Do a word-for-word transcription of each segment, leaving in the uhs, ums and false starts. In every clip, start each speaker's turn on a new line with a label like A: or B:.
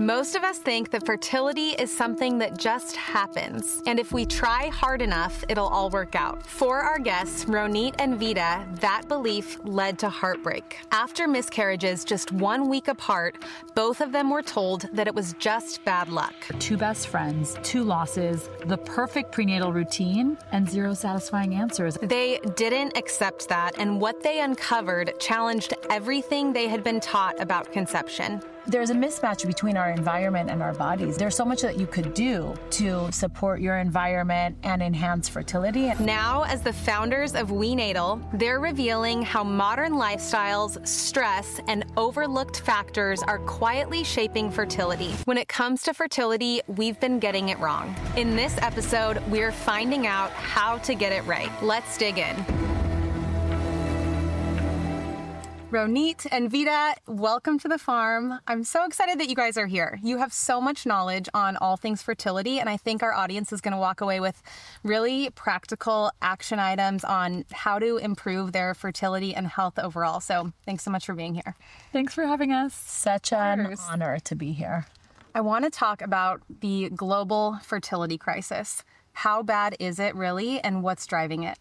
A: Most of us think that fertility is something that just happens, and if we try hard enough, it'll all work out. For our guests, Ronit and Vida, that belief led to heartbreak. After miscarriages just one week apart, both of them were told that it was just bad luck.
B: Two best friends, two losses, the perfect prenatal routine, and zero satisfying answers.
A: They didn't accept that, and what they uncovered challenged everything they had been taught about conception.
C: There's a mismatch between our environment and our bodies. There's so much that you could do to support your environment and enhance fertility.
A: Now, as the founders of WeNatal, they're revealing how modern lifestyles, stress, and overlooked factors are quietly shaping fertility. When it comes to fertility, we've been getting it wrong. In this episode, we're finding out how to get it right. Let's dig in. Ronit and Vida, welcome to the farm. I'm so excited that you guys are here. You have so much knowledge on all things fertility, and I think our audience is going to walk away with really practical action items on how to improve their fertility and health overall. So thanks so much for being here.
B: Thanks for having us.
C: Such an honor to be here.
A: I want to talk about the global fertility crisis. How bad is it really, and what's driving it?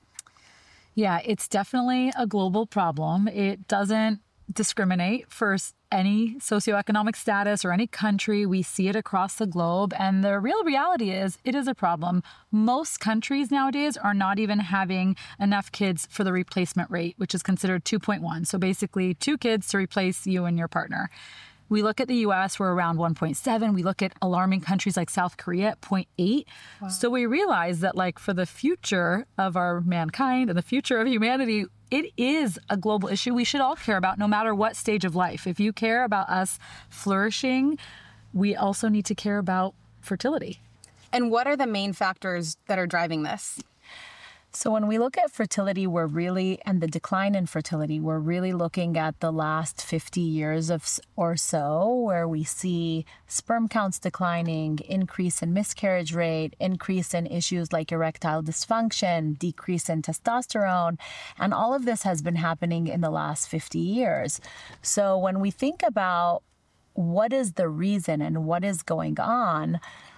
B: Yeah, it's definitely a global problem. It doesn't discriminate for any socioeconomic status or any country. We see it across the globe. And the real reality is it is a problem. Most countries nowadays are not even having enough kids for the replacement rate, which is considered two point one. So basically two kids to replace you and your partner. We look at the U S, we're around one point seven. We look at alarming countries like South Korea at zero point eight. Wow. So we realize that like for the future of our mankind and the future of humanity, it is a global issue we should all care about no matter what stage of life. If you care about us flourishing, we also need to care about fertility.
A: And what are the main factors that are driving this?
C: So when we look at fertility, we're really, and the decline in fertility, we're really looking at the last fifty years of or so, where we see sperm counts declining, increase in miscarriage rate, increase in issues like erectile dysfunction, decrease in testosterone, and all of this has been happening in the last fifty years. So when we think about what is the reason and what is going on,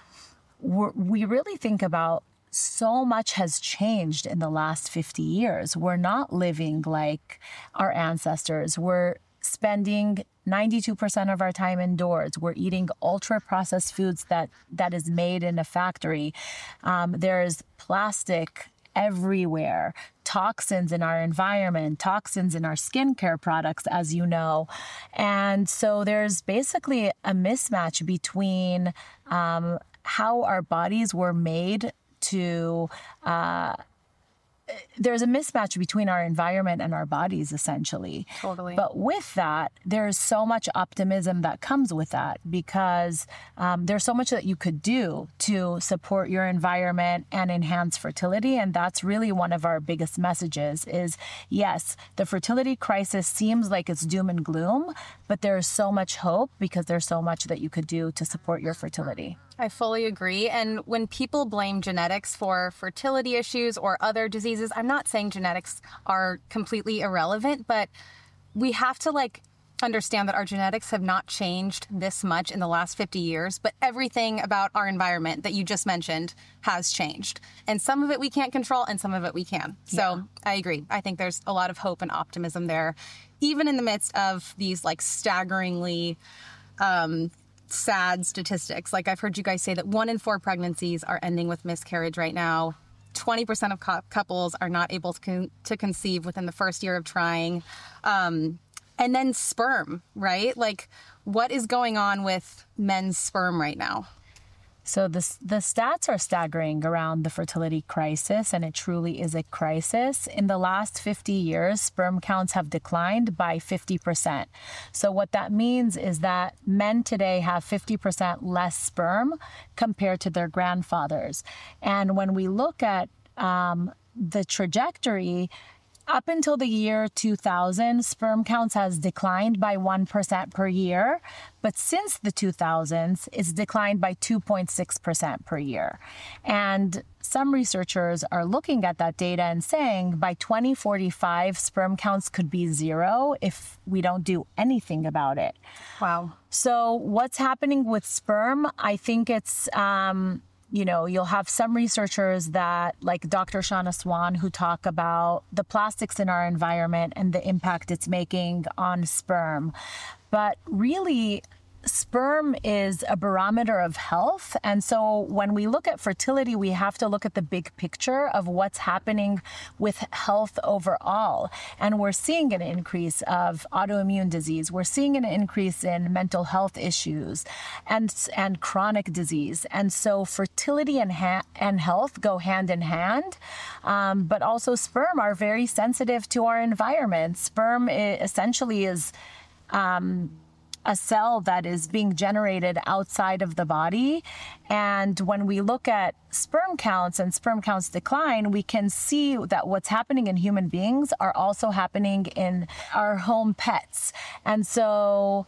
C: we're, we really think about so much has changed in the last fifty years. We're not living like our ancestors. We're spending ninety-two percent of our time indoors. We're eating ultra-processed foods that, that is made in a factory. Um, there's plastic everywhere, toxins in our environment, toxins in our skincare products, as you know. And so there's basically a mismatch between um, how our bodies were made to, uh, there's a mismatch between our environment and our bodies, essentially.
A: Totally.
C: But with that, there's so much optimism that comes with that because um, there's so much that you could do to support your environment and enhance fertility. And that's really one of our biggest messages is, yes, the fertility crisis seems like it's doom and gloom, but there's so much hope because there's so much that you could do to support your fertility.
A: I fully agree. And when people blame genetics for fertility issues or other diseases, I'm not saying genetics are completely irrelevant, but we have to like understand that our genetics have not changed this much in the last fifty years, but everything about our environment that you just mentioned has changed. And some of it we can't control and some of it we can. So yeah. I agree. I think there's a lot of hope and optimism there, even in the midst of these like staggeringly um, sad statistics. Like I've heard you guys say that one in four pregnancies are ending with miscarriage right now. twenty percent of co- couples are not able to con- to conceive within the first year of trying. Um, and then sperm, right? Like what is going on with men's sperm right now?
C: So the, the stats are staggering around the fertility crisis, and it truly is a crisis. In the last fifty years, sperm counts have declined by fifty percent. So what that means is that men today have fifty percent less sperm compared to their grandfathers. And when we look at um, the trajectory, up until the year two thousand, sperm counts has declined by one percent per year. But since the two thousands, it's declined by two point six percent per year. And some researchers are looking at that data and saying by twenty forty-five, sperm counts could be zero if we don't do anything about it.
A: Wow.
C: So what's happening with sperm? I think it's, um, you know, you'll have some researchers that, like Doctor Shauna Swan, who talk about the plastics in our environment and the impact it's making on sperm. But really, sperm is a barometer of health. And so when we look at fertility, we have to look at the big picture of what's happening with health overall. And we're seeing an increase of autoimmune disease. We're seeing an increase in mental health issues and, and chronic disease. And so fertility and, ha- and health go hand in hand. Um, but also sperm are very sensitive to our environment. Sperm i- essentially is um, a cell that is being generated outside of the body. And when we look at sperm counts and sperm counts decline, we can see that what's happening in human beings are also happening in our home pets. And so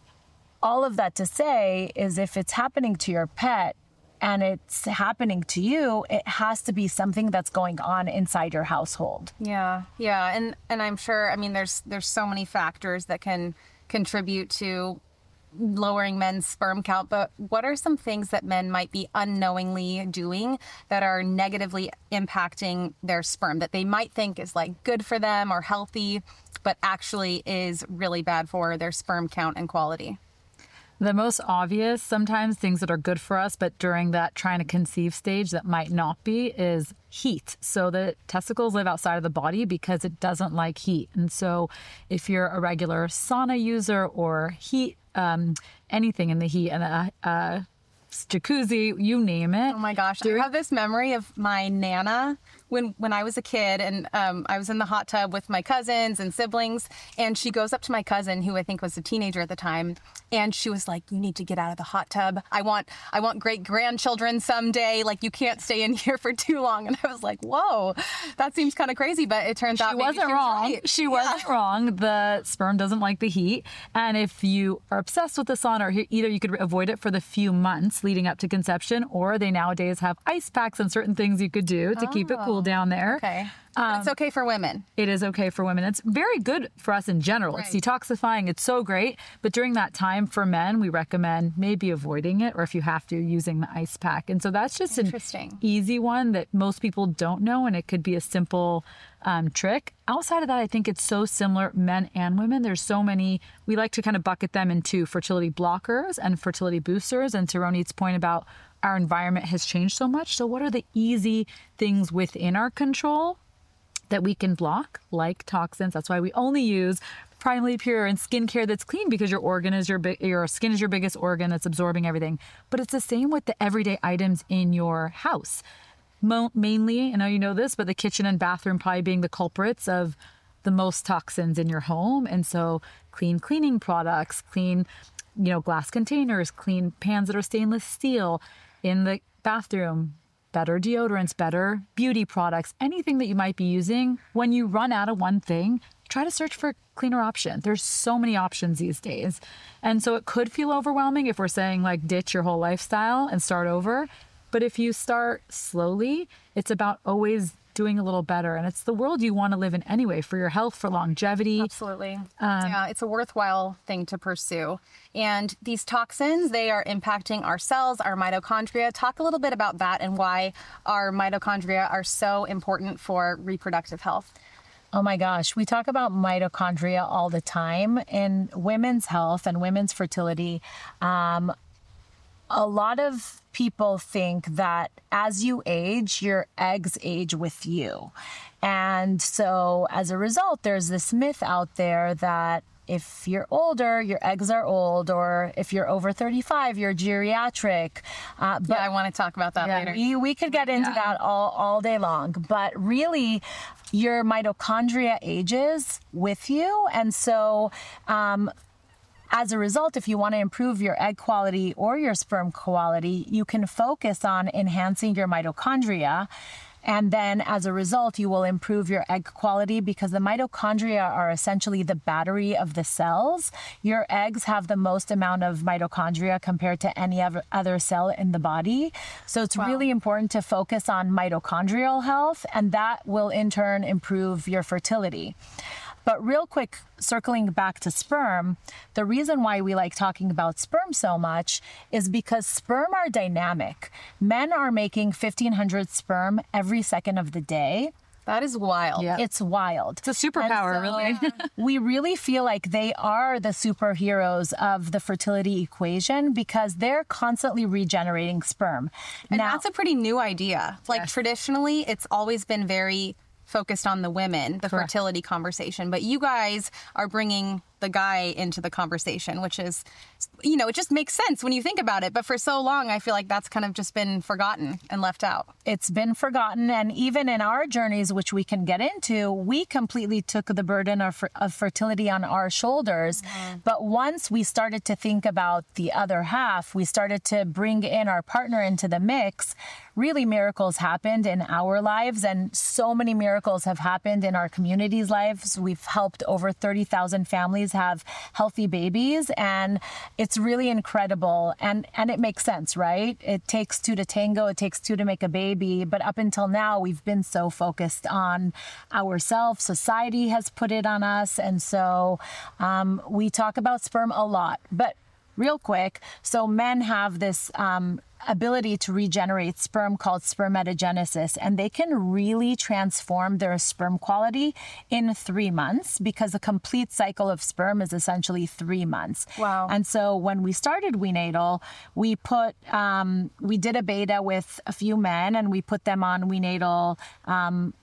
C: all of that to say is if it's happening to your pet and it's happening to you, it has to be something that's going on inside your household.
A: Yeah, yeah. And and I'm sure, I mean, there's there's so many factors that can contribute to lowering men's sperm count, but what are some things that men might be unknowingly doing that are negatively impacting their sperm that they might think is like good for them or healthy, but actually is really bad for their sperm count and quality?
B: The most obvious, sometimes things that are good for us, but during that trying to conceive stage that might not be, is heat. So the testicles live outside of the body because it doesn't like heat. And so if you're a regular sauna user or heat, um, anything in the heat, and a, a jacuzzi, you name it.
A: Oh my gosh. I have this memory of my Nana when, when I was a kid, and um, I was in the hot tub with my cousins and siblings, and she goes up to my cousin, who I think was a teenager at the time, and she was like, you need to get out of the hot tub. I want I want great grandchildren someday. Like, you can't stay in here for too long. And I was like, whoa, that seems kind of crazy. But it turns out
B: she
A: maybe
B: wasn't
A: she was
B: wrong.
A: right.
B: She
A: Yeah.
B: wasn't wrong. The sperm doesn't like the heat. And if you are obsessed with the sauna, or either you could avoid it for the few months leading up to conception, or they nowadays have ice packs and certain things you could do to oh, keep it cool down there.
A: Okay. Um, it's okay for women.
B: It is okay for women. It's very good for us in general. Right. It's detoxifying. It's so great. But during that time for men, we recommend maybe avoiding it, or if you have to, using the ice pack. And so that's just an easy one that most people don't know, and it could be a simple um, trick. Outside of that, I think it's so similar, men and women. There's so many, we like to kind of bucket them into fertility blockers and fertility boosters. And to Ronit's point about our environment has changed so much. So what are the easy things within our control that we can block, like toxins? That's why we only use Primally Pure and skincare that's clean, because your organ is your big, your skin is your biggest organ that's absorbing everything. But it's the same with the everyday items in your house. Mo- mainly, I know you know this, but the kitchen and bathroom probably being the culprits of the most toxins in your home. And so clean cleaning products, clean, you know, glass containers, clean pans that are stainless steel in the bathroom, better deodorants, better beauty products, anything that you might be using. When you run out of one thing, try to search for a cleaner option. There's so many options these days. And so it could feel overwhelming if we're saying like ditch your whole lifestyle and start over. But if you start slowly, it's about always doing a little better. And it's the world you want to live in anyway, for your health, for longevity.
A: Absolutely. Um, yeah, it's a worthwhile thing to pursue. And these toxins, they are impacting our cells, our mitochondria. Talk a little bit about that and why our mitochondria are so important for reproductive health.
C: Oh my gosh, we talk about mitochondria all the time in women's health and women's fertility. Um, a lot of people think that as you age, your eggs age with you. And so as a result, there's this myth out there that if you're older, your eggs are old, or if you're over thirty-five, you're geriatric.
A: Uh, but yeah, I want to talk about that
C: yeah,
A: later.
C: We, we could get into yeah. that all, all day long. But really, your mitochondria ages with you. And so um, as a result, if you want to improve your egg quality or your sperm quality, you can focus on enhancing your mitochondria. And then as a result, you will improve your egg quality, because the mitochondria are essentially the battery of the cells. Your eggs have the most amount of mitochondria compared to any other cell in the body. So it's wow. really important to focus on mitochondrial health, and that will in turn improve your fertility. But real quick, circling back to sperm, the reason why we like talking about sperm so much is because sperm are dynamic. Men are making fifteen hundred sperm every second of the day.
A: That is wild.
B: Yeah.
C: It's wild.
B: It's a superpower, so, really.
C: We really feel like they are the superheroes of the fertility equation because they're constantly regenerating sperm.
A: And
C: now,
A: that's a pretty new idea. Like
B: Yes.
A: traditionally, it's always been very focused on the women, the
B: Correct.
A: fertility conversation. But you guys are bringing the guy into the conversation, which is, you know, it just makes sense when you think about it. But for so long, I feel like that's kind of just been forgotten and left out.
C: it's been forgotten. And even in our journeys, which we can get into, we completely took the burden of, of fertility on our shoulders. Mm-hmm. But once we started to think about the other half, we started to bring in our partner into the mix. Really, miracles happened in our lives, and so many miracles have happened in our community's lives. We've helped over thirty thousand families have healthy babies, and it's really incredible. And and it makes sense, right? It takes two to tango, it takes two to make a baby. But up until now, we've been so focused on ourselves. Society has put it on us, and so um, we talk about sperm a lot. But real quick, so men have this um, ability to regenerate sperm called spermatogenesis, and they can really transform their sperm quality in three months because a complete cycle of sperm is essentially three months.
A: Wow.
C: And so when we started Wenatal, we put, um, we did a beta with a few men, and we put them on Wenatal um,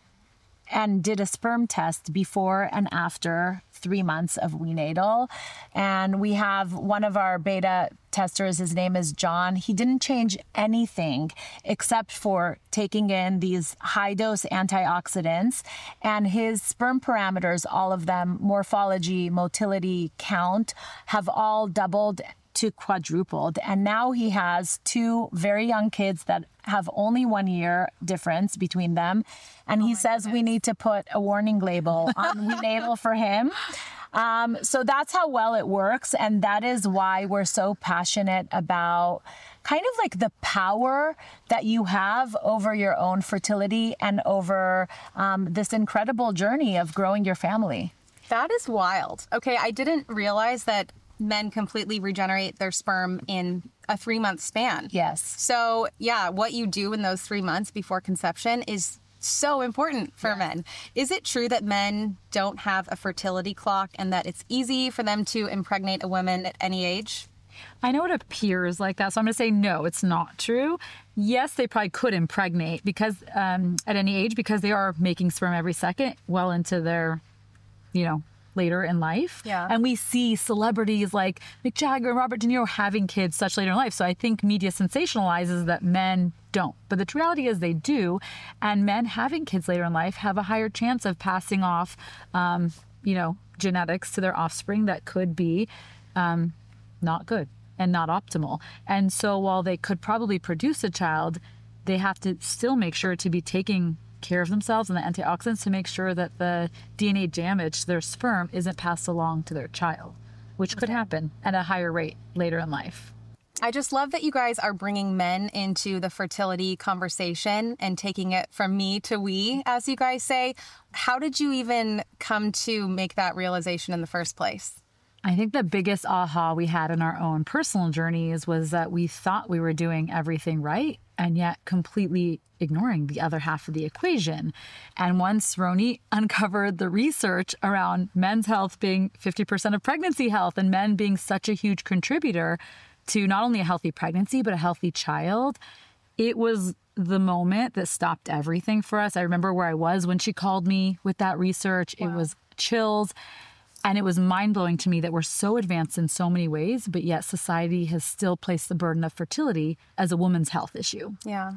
C: and did a sperm test before and after three months of Wenatal. And we have one of our beta testers, his name is John. He didn't change anything except for taking in these high dose antioxidants, and his sperm parameters, all of them, morphology, motility, count, have all doubled to quadrupled. And now he has two very young kids that have only one year difference between them. And he says we need to put a warning label on Wenatal for him. Um, so that's how well it works. And that is why we're so passionate about kind of like the power that you have over your own fertility and over um, this incredible journey of growing your family.
A: That is wild. Okay, I didn't realize that men completely regenerate their sperm in a three-month span.
C: Yes.
A: So, yeah, what you do in those three months before conception is so important for yes. men. Is it true that men don't have a fertility clock and that it's easy for them to impregnate a woman at any age?
B: I know it appears like that, so I'm going to say no, it's not true. Yes, they probably could impregnate because um, at any age because they are making sperm every second well into their, you know, later in life.
A: Yeah.
B: And we see celebrities like Mick Jagger and Robert De Niro having kids such later in life. So I think media sensationalizes that men don't. But the reality is they do. And men having kids later in life have a higher chance of passing off, um, you know, genetics to their offspring that could be um, not good and not optimal. And so while they could probably produce a child, they have to still make sure to be taking care of themselves and the antioxidants to make sure that the D N A damage to their sperm isn't passed along to their child, which could happen at a higher rate later in life.
A: I just love that you guys are bringing men into the fertility conversation and taking it from me to we, as you guys say. How did you even come to make that realization in the first place?
B: I think the biggest aha we had in our own personal journeys was that we thought we were doing everything right and yet completely ignoring the other half of the equation. And once Roni uncovered the research around men's health being fifty percent of pregnancy health and men being such a huge contributor to not only a healthy pregnancy, but a healthy child, it was the moment that stopped everything for us. I remember where I was when she called me with that research. Wow. It was chills. And it was mind-blowing to me that we're so advanced in so many ways, but yet society has still placed the burden of fertility as a woman's health issue.
A: Yeah.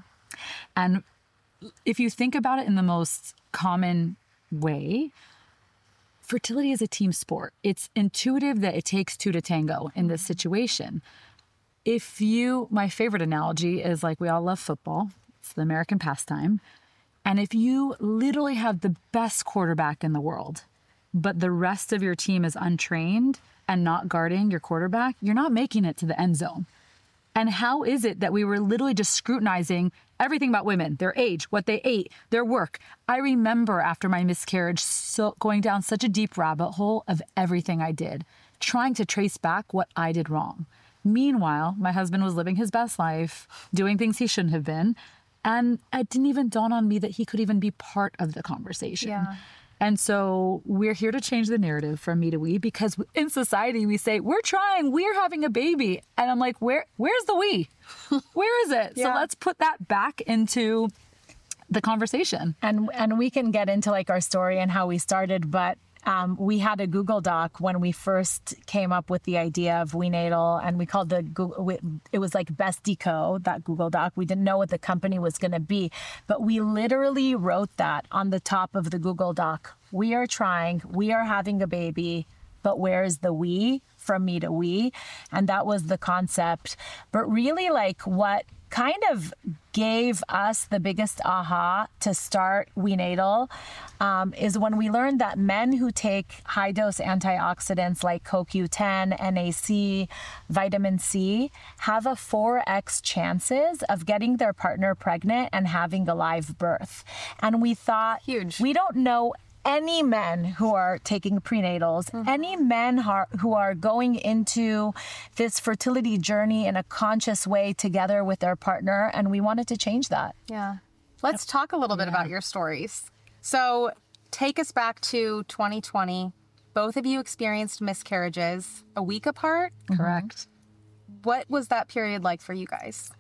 B: And if you think about it in the most common way, fertility is a team sport. It's intuitive that it takes two to tango in this situation. If you, my favorite analogy is like we all love football. It's the American pastime. And if you literally have the best quarterback in the world, but the rest of your team is untrained and not guarding your quarterback, you're not making it to the end zone. And how is it that we were literally just scrutinizing everything about women, their age, what they ate, their work? I remember after my miscarriage so going down such a deep rabbit hole of everything I did, trying to trace back what I did wrong. Meanwhile, my husband was living his best life, doing things he shouldn't have been. And it didn't even dawn on me that he could even be part of the conversation. Yeah. And so we're here to change the narrative from me to we, because in society we say, we're trying, we're having a baby. And I'm like, where, where's the we? Where is it? Yeah. So let's put that back into the conversation.
C: And and we can get into like our story and how we started, but Um, we had a Google Doc when we first came up with the idea of WeNatal, and we called the Google, it was like Best Decode, that Google Doc. We didn't know what the company was going to be, but we literally wrote that on the top of the Google Doc. We are trying, we are having a baby, but where's the we? From me to we. And that was the concept. But really, like, what kind of gave us the biggest aha to start WeNatal um, is when we learned that men who take high dose antioxidants like C O Q ten, N A C, vitamin C have a four x chances of getting their partner pregnant and having a live birth. And we thought,
A: huge.
C: We don't know any men who are taking prenatals, mm-hmm. any men who are going into this fertility journey in a conscious way together with their partner, and we wanted to change that.
A: Yeah. Let's talk a little bit yeah. about your stories. So take us back to twenty twenty. Both of you experienced miscarriages a week apart?
B: Correct.
A: Mm-hmm. What was that period like for you guys?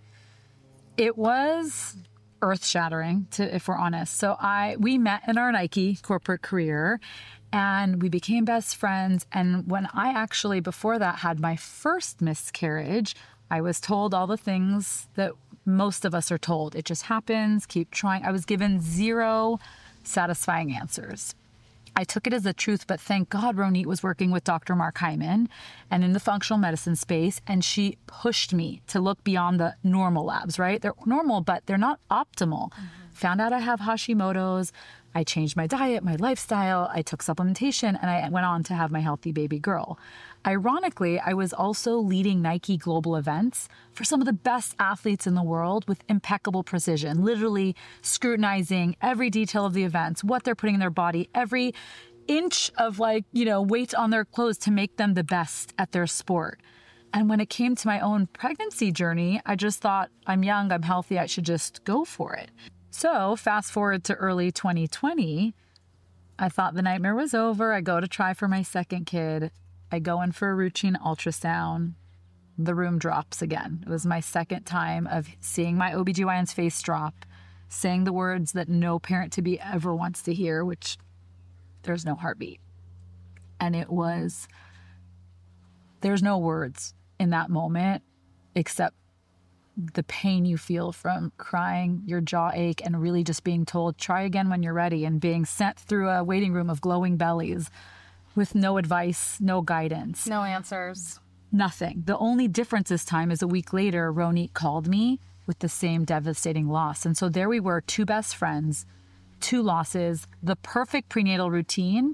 B: It was earth-shattering, to if we're honest. So I we met in our Nike corporate career, and we became best friends. And when I actually, before that, had my first miscarriage, I was told all the things that most of us are told. It just happens, keep trying. I was given zero satisfying answers. I took it as a truth, but thank God Ronit was working with Doctor Mark Hyman and in the functional medicine space, and she pushed me to look beyond the normal labs, right? They're normal, but they're not optimal. Mm-hmm. Found out I have Hashimoto's. I changed my diet, my lifestyle. I took supplementation, and I went on to have my healthy baby girl. Ironically, I was also leading Nike global events for some of the best athletes in the world with impeccable precision, literally scrutinizing every detail of the events, what they're putting in their body, every inch of like, you know, weight on their clothes to make them the best at their sport. And when it came to my own pregnancy journey, I just thought, I'm young, I'm healthy, I should just go for it. So fast forward to early twenty twenty, I thought the nightmare was over. I go to try for my second kid. I go in for a routine ultrasound. The room drops again. It was my second time of seeing my O B G Y N's face drop, saying the words that no parent-to-be ever wants to hear, which there's no heartbeat. And it was, there's no words in that moment except the pain you feel from crying, your jaw ache, and really just being told, try again when you're ready, and being sent through a waiting room of glowing bellies with no advice, no guidance.
A: No answers.
B: Nothing. The only difference this time is a week later, Ronit called me with the same devastating loss. And so there we were, two best friends, two losses, the perfect prenatal routine,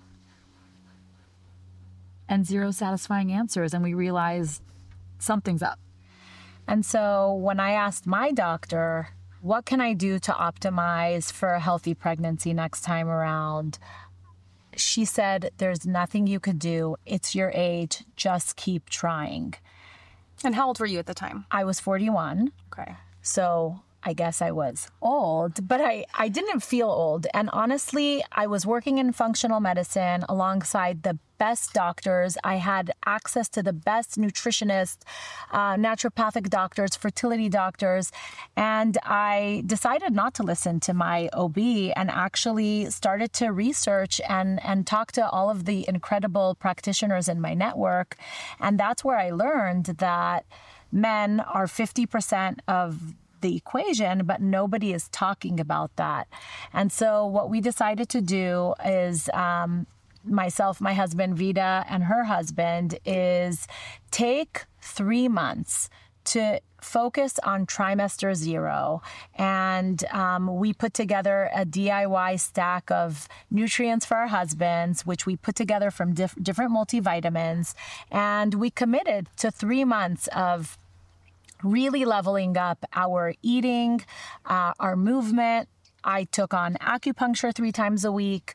B: and zero satisfying answers. And we realized something's up.
C: And so when I asked my doctor, what can I do to optimize for a healthy pregnancy next time around? She said, there's nothing you could do. It's your age. Just keep trying.
A: And how old were you at the time?
C: I was forty-one.
A: Okay.
C: So I guess I was old, but I, I didn't feel old. And honestly, I was working in functional medicine alongside the best doctors. I had access to the best nutritionists, uh, naturopathic doctors, fertility doctors. And I decided not to listen to my O B and actually started to research and, and talk to all of the incredible practitioners in my network. And that's where I learned that men are fifty percent of the equation, but nobody is talking about that. And so what we decided to do is, um, myself, my husband, Vida, and her husband, is take three months to focus on trimester zero. And um, we put together a D I Y stack of nutrients for our husbands, which we put together from diff- different multivitamins. And we committed to three months of really leveling up our eating, uh, our movement. I took on acupuncture three times a week.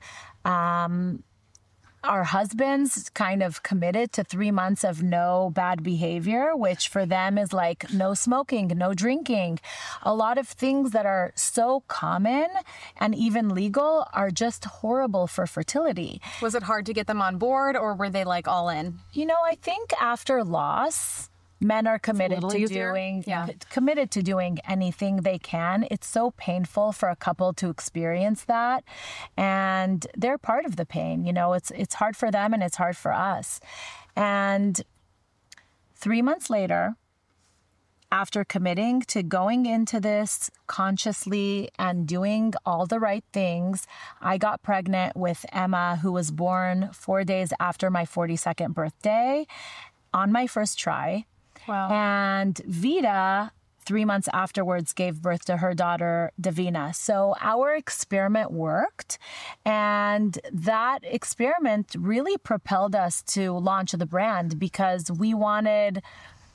C: Um, Our husbands kind of committed to three months of no bad behavior, which for them is like no smoking, no drinking. A lot of things that are so common and even legal are just horrible for fertility.
A: Was it hard to get them on board, or were they like all in?
C: You know, I think after loss, men are committed to
B: easier.
C: doing
A: Yeah.
C: c- committed to doing anything they can. It's so painful for a couple to experience that, and they're part of the pain. You know, it's it's hard for them and it's hard for us. And three months later, after committing to going into this consciously and doing all the right things, I got pregnant with Emma, who was born four days after my forty-second birthday on my first try.
B: Wow.
C: And Vita, three months afterwards, gave birth to her daughter, Davina. So our experiment worked. And that experiment really propelled us to launch the brand, because we wanted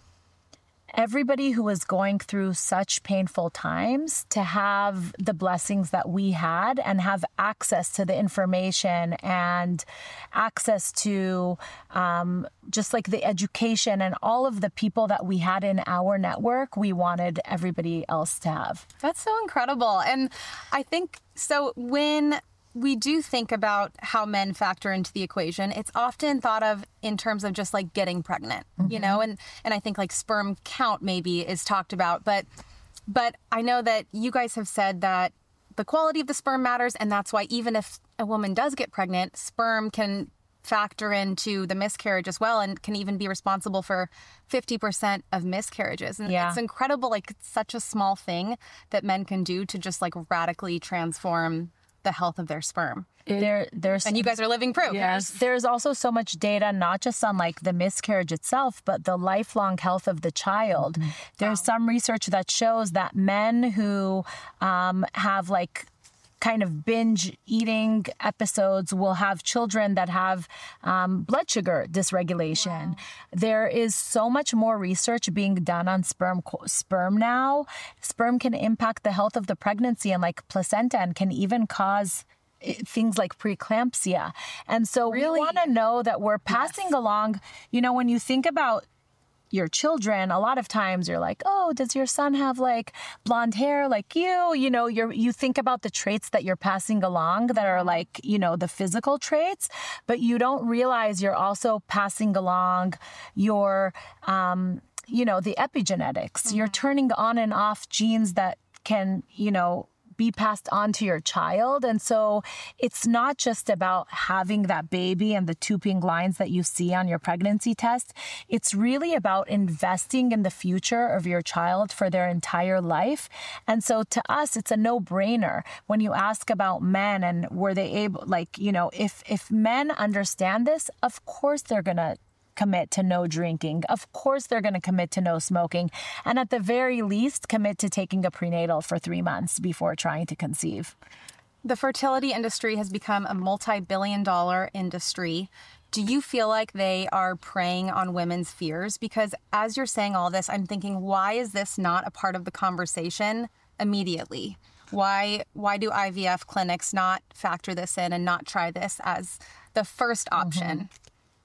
C: everybody who was going through such painful times to have the blessings that we had and have access to the information and access to um, just like the education and all of the people that we had in our network, we wanted everybody else to have.
A: That's so incredible. And I think, so when we do think about how men factor into the equation, it's often thought of in terms of just like getting pregnant, mm-hmm. you know, and, and I think like sperm count maybe is talked about, but, but I know that you guys have said that the quality of the sperm matters. And that's why even if a woman does get pregnant, sperm can factor into the miscarriage as well, and can even be responsible for fifty percent of miscarriages. And
C: yeah.
A: it's incredible, like it's such a small thing that men can do to just like radically transform the health of their sperm.
C: There, there's,
A: and you guys are living proof.
B: Yes.
C: There's also so much data, not just on like the miscarriage itself, but the lifelong health of the child. Mm-hmm. There's wow. some research that shows that men who um, have like kind of binge eating episodes will have children that have um, blood sugar dysregulation. Wow. There is so much more research being done on sperm sperm now. Sperm can impact the health of the pregnancy and like placenta, and can even cause things like preeclampsia. And so really? we want to know that we're passing yes. along, you know, when you think about your children, a lot of times you're like, oh, does your son have like blonde hair like you? You know, you're, you think about the traits that you're passing along that are like, you know, the physical traits, but you don't realize you're also passing along your, um, you know, the epigenetics. Mm-hmm. You're turning on and off genes that can, you know, be passed on to your child. And so it's not just about having that baby and the two pink lines that you see on your pregnancy test. It's really about investing in the future of your child for their entire life. And so to us, it's a no-brainer when you ask about men and were they able, like, you know, if, if men understand this, of course they're going to commit to no drinking. Of course, they're going to commit to no smoking. And at the very least, commit to taking a prenatal for three months before trying to conceive.
A: The fertility industry has become a multi-billion dollar industry. Do you feel like they are preying on women's fears? Because as you're saying all this, I'm thinking, why is this not a part of the conversation immediately? Why, why do I V F clinics not factor this in and not try this as the first option? Mm-hmm.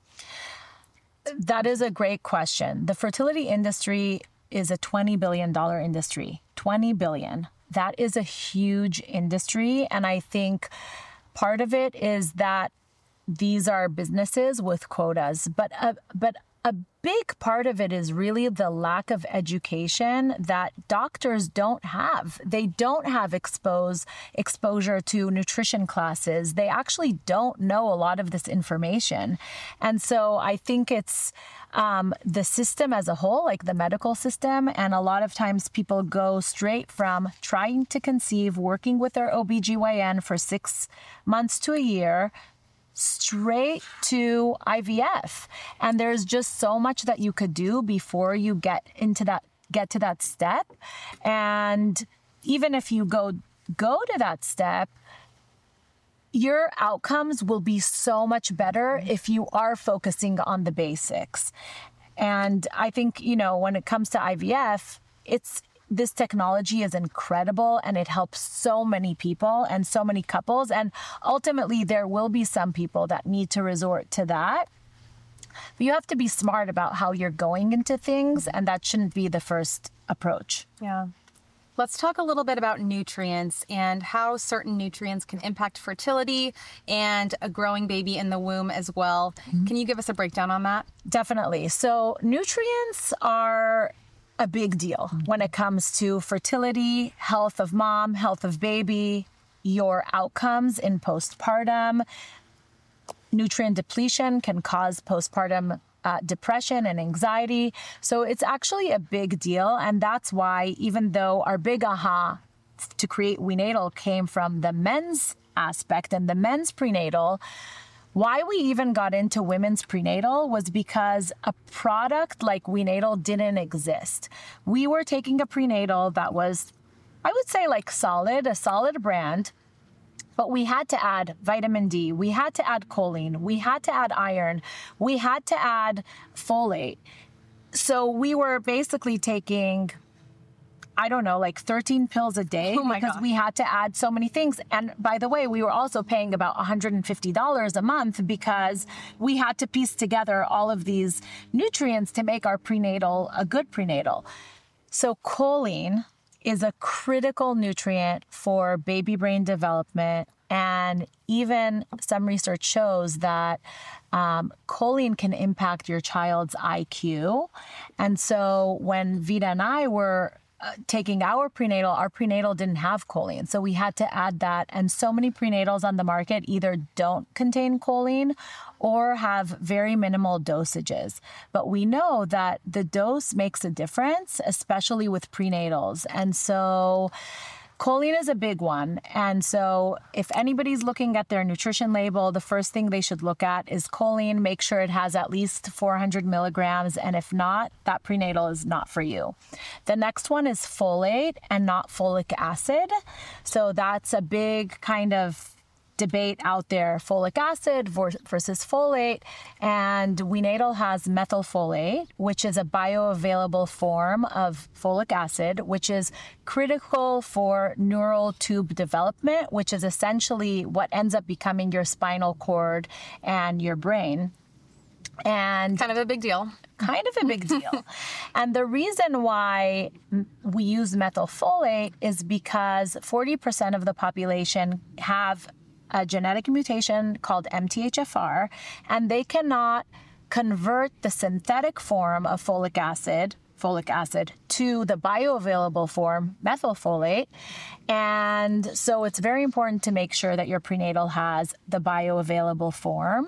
C: That is a great question. The fertility industry is a twenty billion dollars industry. twenty billion dollars. That is a huge industry. And I think part of it is that these are businesses with quotas. But uh, but a big part of it is really the lack of education that doctors don't have. They don't have expose, exposure to nutrition classes. They actually don't know a lot of this information. And so I think it's um, the system as a whole, like the medical system. And a lot of times people go straight from trying to conceive, working with their O B G Y N for six months to a year, straight to I V F. And there's just so much that you could do before you get into that, get to that step. And even if you go, go to that step, your outcomes will be so much better if you are focusing on the basics. And I think, you know, when it comes to I V F, it's this technology is incredible and it helps so many people and so many couples. And ultimately, there will be some people that need to resort to that. But you have to be smart about how you're going into things, and that shouldn't be the first approach.
A: Yeah. Let's talk a little bit about nutrients and how certain nutrients can impact fertility and a growing baby in the womb as well. Mm-hmm. Can you give us a breakdown on that?
C: Definitely. So nutrients are a big deal when it comes to fertility, health of mom, health of baby, your outcomes in postpartum. Nutrient depletion can cause postpartum uh, depression and anxiety. So it's actually a big deal. And that's why, even though our big aha to create WeNatal came from the men's aspect and the men's prenatal, why we even got into women's prenatal was because a product like WeNatal didn't exist. We were taking a prenatal that was, I would say, like solid, a solid brand, but we had to add vitamin D, we had to add choline, we had to add iron, we had to add folate. So we were basically taking, I don't know, like thirteen pills a day
A: oh
C: because
A: gosh.
C: we had to add so many things. And by the way, we were also paying about one hundred fifty dollars a month because we had to piece together all of these nutrients to make our prenatal a good prenatal. So choline is a critical nutrient for baby brain development. And even some research shows that um, choline can impact your child's I Q. And so when Vida and I were uh, taking our prenatal, our prenatal didn't have choline. So we had to add that. And so many prenatals on the market either don't contain choline or have very minimal dosages. But we know that the dose makes a difference, especially with prenatals. And so choline is a big one. And so if anybody's looking at their nutrition label, the first thing they should look at is choline. Make sure it has at least four hundred milligrams. And if not, that prenatal is not for you. The next one is folate and not folic acid. So that's a big kind of debate out there, folic acid versus folate. And WeNatal has methylfolate, which is a bioavailable form of folic acid, which is critical for neural tube development, which is essentially what ends up becoming your spinal cord and your brain. And
A: kind of a big deal.
C: Kind of a big deal. And the reason why we use methylfolate is because forty percent of the population have a genetic mutation called M T H F R, and they cannot convert the synthetic form of folic acid, folic acid, to the bioavailable form, methylfolate. And so it's very important to make sure that your prenatal has the bioavailable form.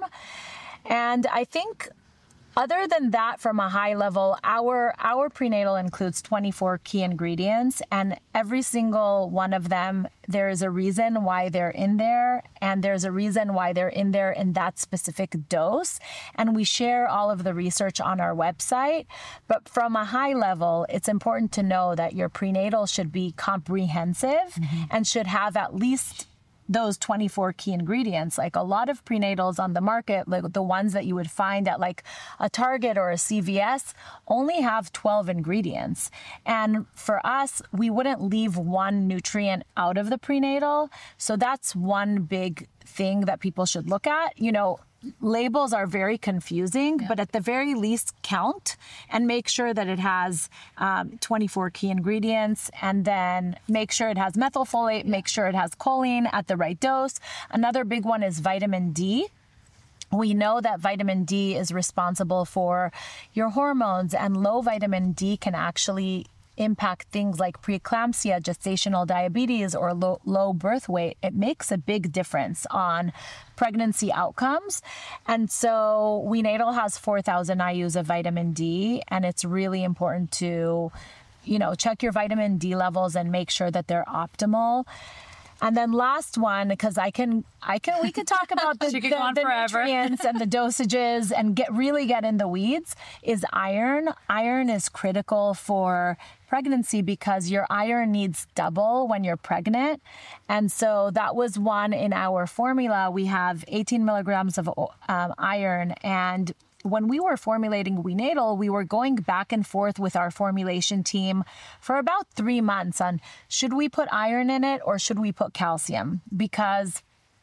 C: And I think other than that, from a high level, our our prenatal includes twenty-four key ingredients, and every single one of them, there is a reason why they're in there, and there's a reason why they're in there in that specific dose. And we share all of the research on our website. But from a high level, it's important to know that your prenatal should be comprehensive mm-hmm. and should have at least those twenty-four key ingredients. Like a lot of prenatals on the market, like the ones that you would find at like a Target or a C V S, only have twelve ingredients. And for us, we wouldn't leave one nutrient out of the prenatal. So that's one big thing that people should look at. You know, labels are very confusing, yeah. but at the very least count and make sure that it has um, twenty-four key ingredients, and then make sure it has methylfolate, yeah. make sure it has choline at the right dose. Another big one is vitamin D. We know that vitamin D is responsible for your hormones, and low vitamin D can actually impact things like preeclampsia, gestational diabetes, or low, low birth weight. It makes a big difference on pregnancy outcomes. And so WeNatal has four thousand I U's of vitamin D, and it's really important to, you know, check your vitamin D levels and make sure that they're optimal. And then last one, because I can, I can, we could talk about the, the, the nutrients and the dosages and get really get in the weeds, is iron. Iron is critical for pregnancy because your iron needs double when you're pregnant. And so that was one in our formula. We have eighteen milligrams of um, iron, and when we were formulating Wenatal, we were going back and forth with our formulation team for about three months on should we put iron in it or should we put calcium? Because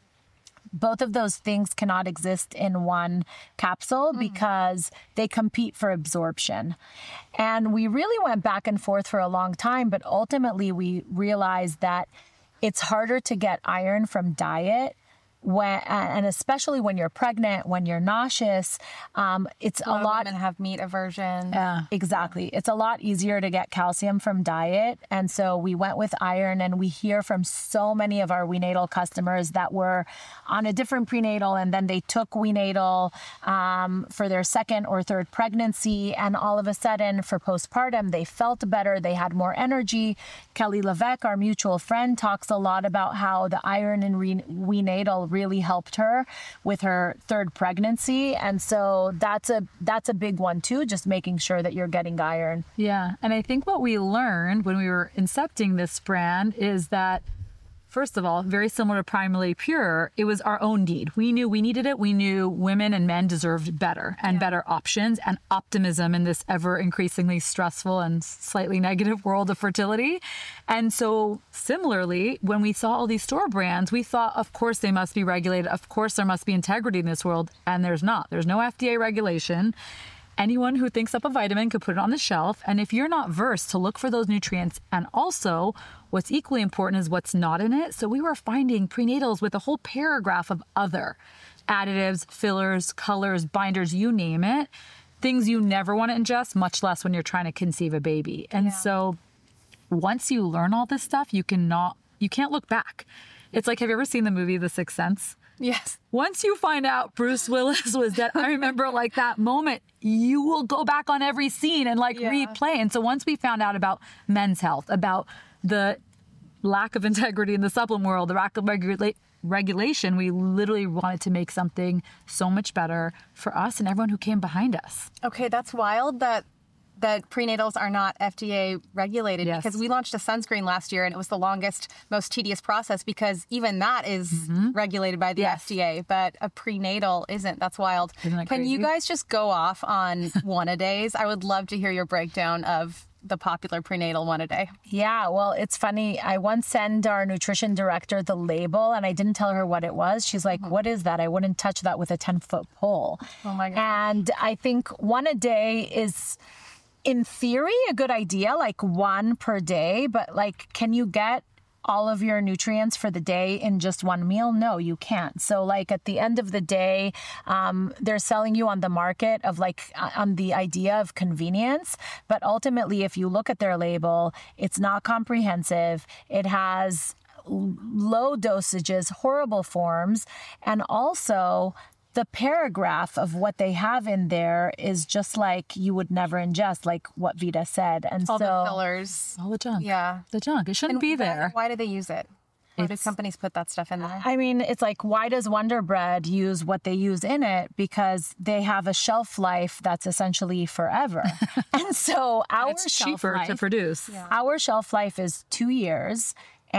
C: both of those things cannot exist in one capsule mm. because they compete for absorption. And we really went back and forth for a long time, but ultimately we realized that it's harder to get iron from diet when, and especially when you're pregnant, when you're nauseous, um, it's a, a lot.
A: Women have meat aversion.
C: Yeah, exactly. It's a lot easier to get calcium from diet, and so we went with iron. And we hear from so many of our Wenatal customers that were on a different prenatal, and then they took Wenatal um, for their second or third pregnancy, and all of a sudden, for postpartum, they felt better. They had more energy. Kelly Levesque, our mutual friend, talks a lot about how the iron in re- Wenatal really helped her with her third pregnancy. And so that's a that's a big one too, just making sure that you're getting iron.
B: Yeah. And I think what we learned when we were incepting this brand is that, first of all, very similar to Primarily Pure, it was our own need. We knew we needed it. We knew women and men deserved better and yeah. better options and optimism in this ever increasingly stressful and slightly negative world of fertility. And so similarly, when we saw all these store brands, we thought, of course, they must be regulated. Of course, there must be integrity in this world. And there's not. There's no F D A regulation. Anyone who thinks up a vitamin could put it on the shelf. And if you're not versed to look for those nutrients, and also what's equally important is what's not in it. So we were finding prenatals with a whole paragraph of other additives, fillers, colors, binders, you name it, things you never want to ingest, much less when you're trying to conceive a baby. And yeah. so once you learn all this stuff, you cannot, you can't look back. It's like, have you ever seen the movie The Sixth Sense?
A: Yes.
B: Once you find out Bruce Willis was dead, I remember like that moment, you will go back on every scene and like yeah. replay. And so once we found out about men's health, about the lack of integrity in the supplement world, the lack of regula- regulation, we literally wanted to make something so much better for us and everyone who came behind us.
A: Okay, that's wild that that prenatals are not F D A regulated yes. because we launched a sunscreen last year and it was the longest, most tedious process because even that is mm-hmm. regulated by the yes. F D A, but a prenatal isn't. That's wild.
B: Isn't that
A: Can
B: crazy?
A: You guys just go off on one-a-days? I would love to hear your breakdown of the popular prenatal one-a-day.
C: Yeah, well, it's funny. I once sent our nutrition director the label and I didn't tell her what it was. She's like, mm-hmm. what is that? I wouldn't touch that with a ten-foot pole.
A: Oh my God.
C: And I think one-a-day is, in theory, a good idea, like one per day, but like, can you get all of your nutrients for the day in just one meal? No, you can't. So like at the end of the day, um, they're selling you on the market of like on the idea of convenience. But ultimately, if you look at their label, it's not comprehensive. It has low dosages, horrible forms, and also the paragraph of what they have in there is just like you would never ingest, like what Vida said. And
A: all
C: so
A: the fillers.
B: All the junk.
A: Yeah.
B: The junk. It shouldn't
A: and
B: be
A: why,
B: there.
A: Why do they use it? Why do companies put that stuff in there?
C: I mean, it's like, why does Wonder Bread use what they use in it? Because they have a shelf life that's essentially forever. And so our
B: it's
C: shelf
B: cheaper
C: life,
B: to produce.
C: Yeah. Our shelf life is two years.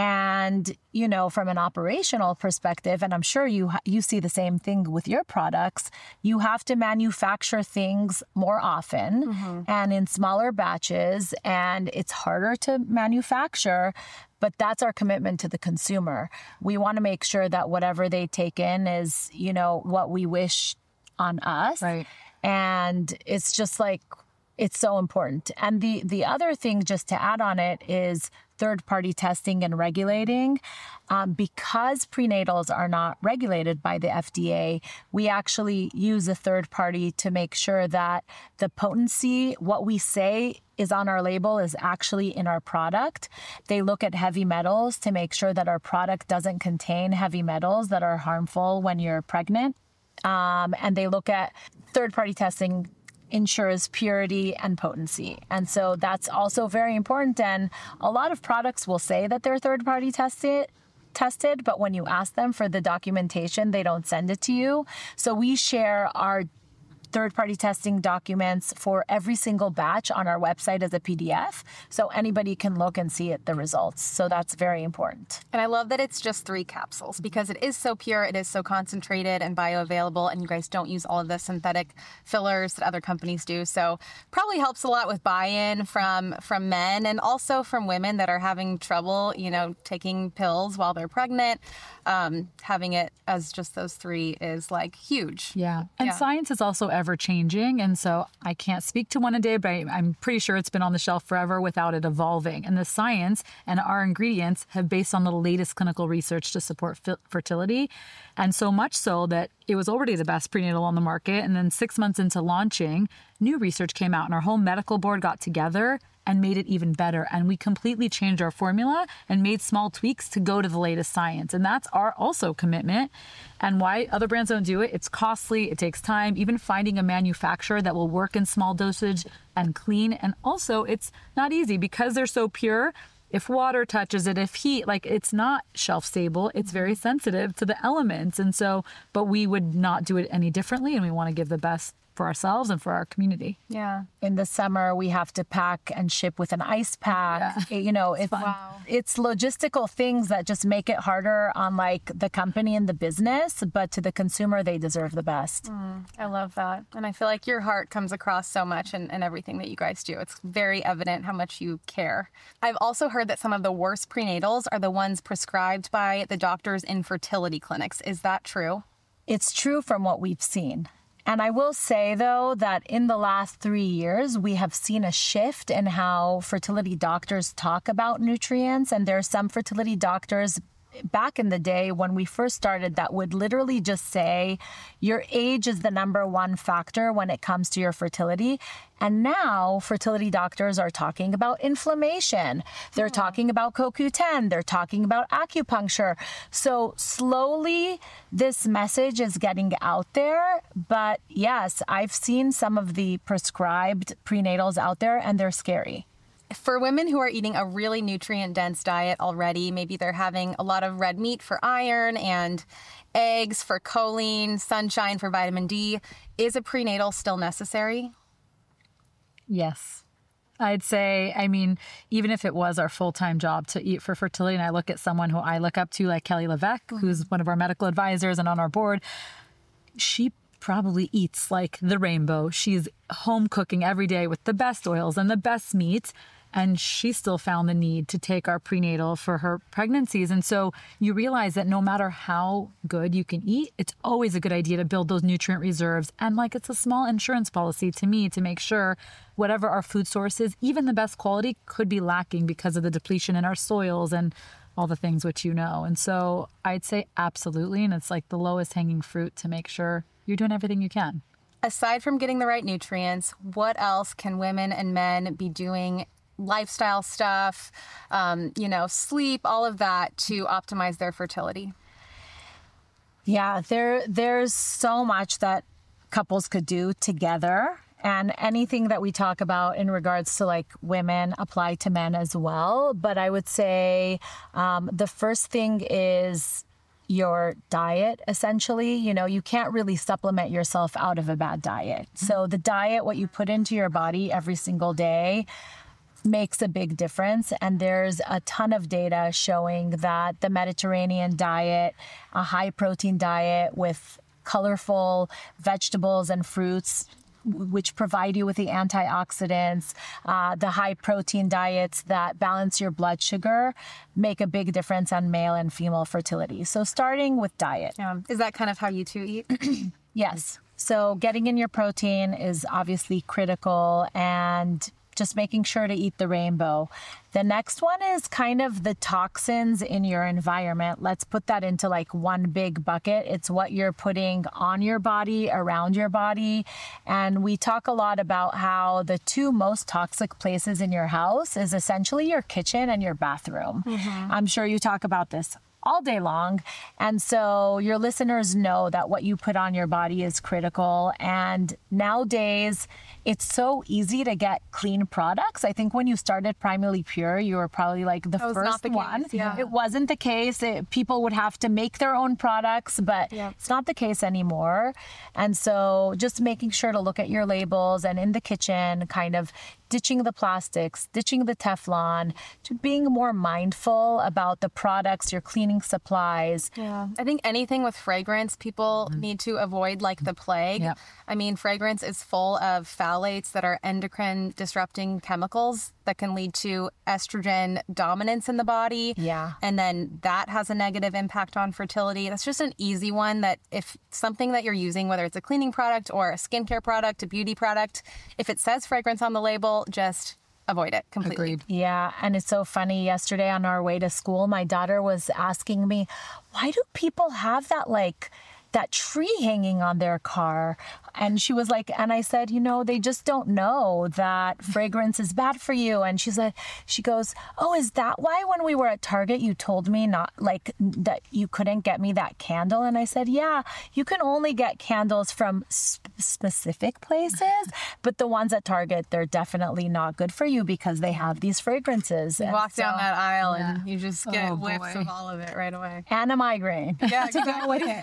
C: And, you know, from an operational perspective, and I'm sure you you see the same thing with your products, you have to manufacture things more often mm-hmm. and in smaller batches, and it's harder to manufacture. But that's our commitment to the consumer. We want to make sure that whatever they take in is, you know, what we wish on us.
B: Right.
C: And it's just like, it's so important. And the, the other thing, just to add on it, is third-party testing and regulating. Um, because prenatals are not regulated by the F D A, we actually use a third party to make sure that the potency, what we say is on our label, is actually in our product. They look at heavy metals to make sure that our product doesn't contain heavy metals that are harmful when you're pregnant. Um, and they look at third-party testing ensures purity and potency. And so that's also very important. And a lot of products will say that they're third-party tested, tested, but when you ask them for the documentation, they don't send it to you. So we share our third-party testing documents for every single batch on our website as a P D F, so anybody can look and see it, the results. So that's very important.
A: And I love that it's just three capsules because it is so pure, it is so concentrated and bioavailable, and you guys don't use all of the synthetic fillers that other companies do. So probably helps a lot with buy-in from from men and also from women that are having trouble, you know, taking pills while they're pregnant. Um, having it as just those three is like huge.
B: Yeah. And
A: Yeah.
B: science is also ever changing. And so I can't speak to one a day, but I, I'm pretty sure it's been on the shelf forever without it evolving. And the science and our ingredients have based on the latest clinical research to support f- fertility. And so much so that it was already the best prenatal on the market. And then six months into launching, new research came out and our whole medical board got together and made it even better. And we completely changed our formula and made small tweaks to go to the latest science. And that's our also commitment. And why other brands don't do it, it's costly, it takes time, even finding a manufacturer that will work in small dosage and clean. And also it's not easy because they're so pure. If water touches it, if heat, like it's not shelf stable, it's very sensitive to the elements. And so, but we would not do it any differently. And we want to give the best for ourselves and for our community.
A: Yeah.
C: In the summer, we have to pack and ship with an ice pack.
B: Yeah.
C: It- you know, it's,
A: Wow.
C: it's logistical things that just make it harder on like the company and the business, but to the consumer, they deserve the best.
A: I love that. And I feel like your heart comes across so much in, in everything that you guys do. It's very evident how much you care. I've also heard that some of the worst prenatals are the ones prescribed by the doctors in fertility clinics. Is that true?
C: It's true from what we've seen. And I will say, though, that in the last three years, we have seen a shift in how fertility doctors talk about nutrients. And there are some fertility doctors back in the day when we first started that would literally just say your age is the number one factor when it comes to your fertility. And now fertility doctors are talking about inflammation. They're talking about C O Q ten. They're talking about acupuncture. So slowly this message is getting out there. But yes, I've seen some of the prescribed prenatals out there and they're scary.
A: For women who are eating a really nutrient-dense diet already, maybe they're having a lot of red meat for iron and eggs for choline, sunshine for vitamin D, is a prenatal still necessary?
B: Yes. I'd say, I mean, even if it was our full-time job to eat for fertility, and I look at someone who I look up to, like Kelly Levesque, mm-hmm. who's one of our medical advisors and on our board, she probably eats like the rainbow. She's home cooking every day with the best oils and the best meats. And she still found the need to take our prenatal for her pregnancies. And so you realize that no matter how good you can eat, it's always a good idea to build those nutrient reserves. And like it's a small insurance policy to me to make sure whatever our food source is, even the best quality, could be lacking because of the depletion in our soils and all the things which you know. And so I'd say absolutely. And it's like the lowest hanging fruit to make sure you're doing everything you can.
A: Aside from getting the right nutrients, what else can women and men be doing? Lifestyle stuff, um, you know, sleep, all of that to optimize their fertility?
C: Yeah, there there's so much that couples could do together. And anything that we talk about in regards to like women apply to men as well. But I would say um, the first thing is your diet, essentially. You know, you can't really supplement yourself out of a bad diet. So the diet, what you put into your body every single day, makes a big difference. And there's a ton of data showing that the Mediterranean diet, a high protein diet with colorful vegetables and fruits, which provide you with the antioxidants, uh, the high protein diets that balance your blood sugar, make a big difference on male and female fertility. So starting with diet.
A: Yeah. Is that kind of how you two eat?
C: Yes. So getting in your protein is obviously critical, and just making sure to eat the rainbow. The next one is kind of the toxins in your environment. Let's put that into like one big bucket. It's what you're putting on your body, around your body. And we talk a lot about how the two most toxic places in your house is essentially your kitchen and your bathroom. Mm-hmm. I'm sure you talk about this all day long. And so your listeners know that what you put on your body is critical. And nowadays, it's so easy to get clean products. I think when you started Primarily Pure, you were probably like the
A: That was
C: first
A: not the case,
C: one.
A: yeah.
C: It wasn't the case. It, people would have to make their own products, but
A: Yeah.
C: it's not the case anymore. And so just making sure to look at your labels and in the kitchen, kind of ditching the plastics, ditching the Teflon, to being more mindful about the products, your cleaning supplies.
A: Yeah. I think anything with fragrance, people need to avoid like the plague.
B: Yep.
A: I mean, fragrance is full of phthalates that are endocrine disrupting chemicals that can lead to estrogen dominance in the body.
C: Yeah.
A: And then that has a negative impact on fertility. That's just an easy one that if something that you're using, whether it's a cleaning product or a skincare product, a beauty product, if it says fragrance on the label, just avoid it completely.
B: Agreed.
C: Yeah, and it's so funny. Yesterday on our way to school, my daughter was asking me, why do people have that like that tree hanging on their car? And she was like, and I said, you know, they just don't know that fragrance is bad for you. And she said, she goes, oh, is that why when we were at Target, you told me not like that you couldn't get me that candle? And I said, yeah, you can only get candles from sp- specific places, but the ones at Target, they're definitely not good for you because they have these fragrances.
A: You
C: And
A: walk down
C: so-
A: that aisle and you just get
B: Oh,
A: whiffs
B: boy.
A: of all of it right away.
C: and a migraine.
A: Yeah, exactly.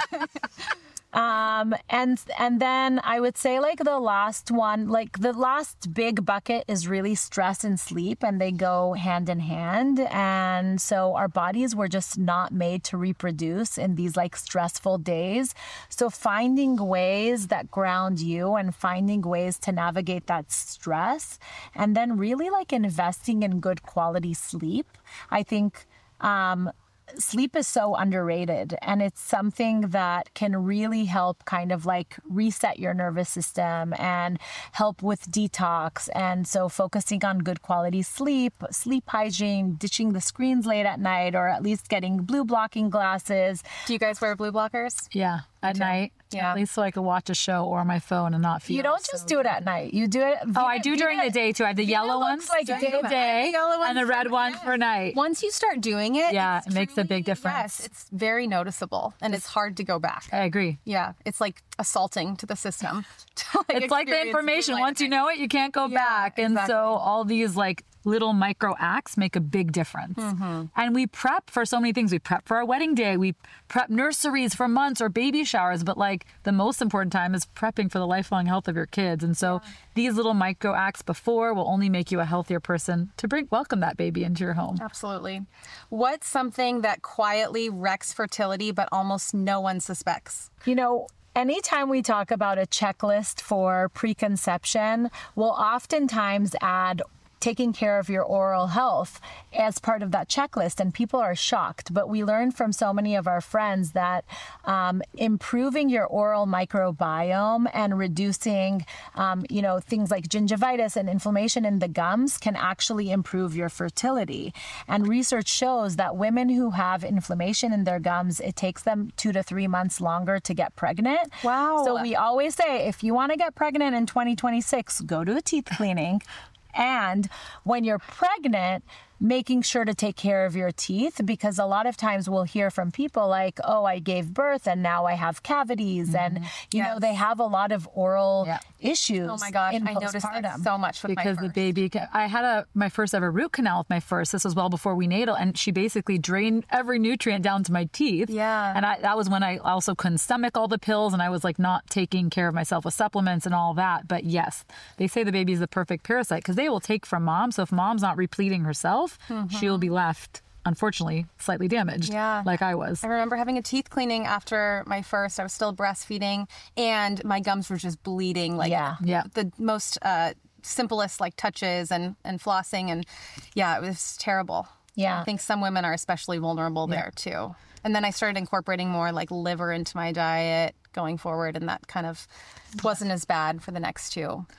C: Um, and and then I would say like the last one, like the last big bucket is really stress and sleep, and they go hand in hand. And so our bodies were just not made to reproduce in these like stressful days. So finding ways that ground you and finding ways to navigate that stress, and then really like investing in good quality sleep. I think, um, sleep is so underrated, and it's something that can really help kind of like reset your nervous system and help with detox. And so focusing on good quality sleep, sleep hygiene, ditching the screens late at night, or at least getting blue blocking glasses.
A: Do you guys wear blue blockers?
B: Yeah, at night.
A: Yeah.
B: At least so I could watch a show or on my phone and not feel.
C: You don't just do it at night. You do it.
B: Oh, I do during the day too. I have the yellow ones
C: like
B: during
C: day-
B: the day
A: the yellow
B: and the
A: ones
B: red
A: for-
B: one for night.
A: Once you start doing it,
B: Yeah,
A: it's
B: it makes a big
A: truly-
B: difference.
A: Yes, it's very noticeable and it's hard to go back.
B: I agree.
A: Yeah, it's like assaulting to the system. to, like,
B: It's like the
A: experience
B: information.
A: blue light
B: Once you
A: at night.
B: know it, you can't go
A: Yeah,
B: back. And
A: exactly.
B: so all these like little micro acts make a big difference.
A: Mm-hmm.
B: And we prep for so many things. We prep for our wedding day. We prep nurseries for months or baby showers. But like the most important time is prepping for the lifelong health of your kids. And so these little micro acts before will only make you a healthier person to bring welcome that baby into your home.
A: Absolutely. What's something that quietly wrecks fertility but almost no one suspects?
C: You know, anytime we talk about a checklist for preconception, we'll oftentimes add taking care of your oral health as part of that checklist, and people are shocked. But we learned from so many of our friends that um, improving your oral microbiome and reducing, um, you know, things like gingivitis and inflammation in the gums can actually improve your fertility. And research shows that women who have inflammation in their gums, it takes them two to three months longer to get pregnant.
A: Wow.
C: So we always say, if you want to get pregnant in twenty twenty-six, go to a teeth cleaning. And when you're pregnant, making sure to take care of your teeth, because a lot of times we'll hear from people like, oh, I gave birth and now I have cavities. Mm-hmm. And, you yes. know, they have a lot of oral yeah. issues.
A: Oh my gosh,
C: in
A: I noticed that so much with
B: because
A: my first.
B: the baby, I had a my first ever root canal with my first. This was well before we natal, and she basically drained every nutrient down to my teeth.
A: Yeah.
B: And I, that was when I also couldn't stomach all the pills, and I was like not taking care of myself with supplements and all that. But yes, they say the baby is the perfect parasite because they will take from mom. So if mom's not repleting herself, mm-hmm. she will be left, unfortunately, slightly damaged,
A: yeah.
B: like I was.
A: I remember having a teeth cleaning after my first. I was still breastfeeding, and my gums were just bleeding. Like
C: yeah.
B: Yeah.
A: the most uh, simplest like touches and, and flossing. And yeah, it was terrible.
C: Yeah.
A: I think some women are especially vulnerable yeah. there too. And then I started incorporating more like liver into my diet going forward, and that kind of wasn't as bad for the next two.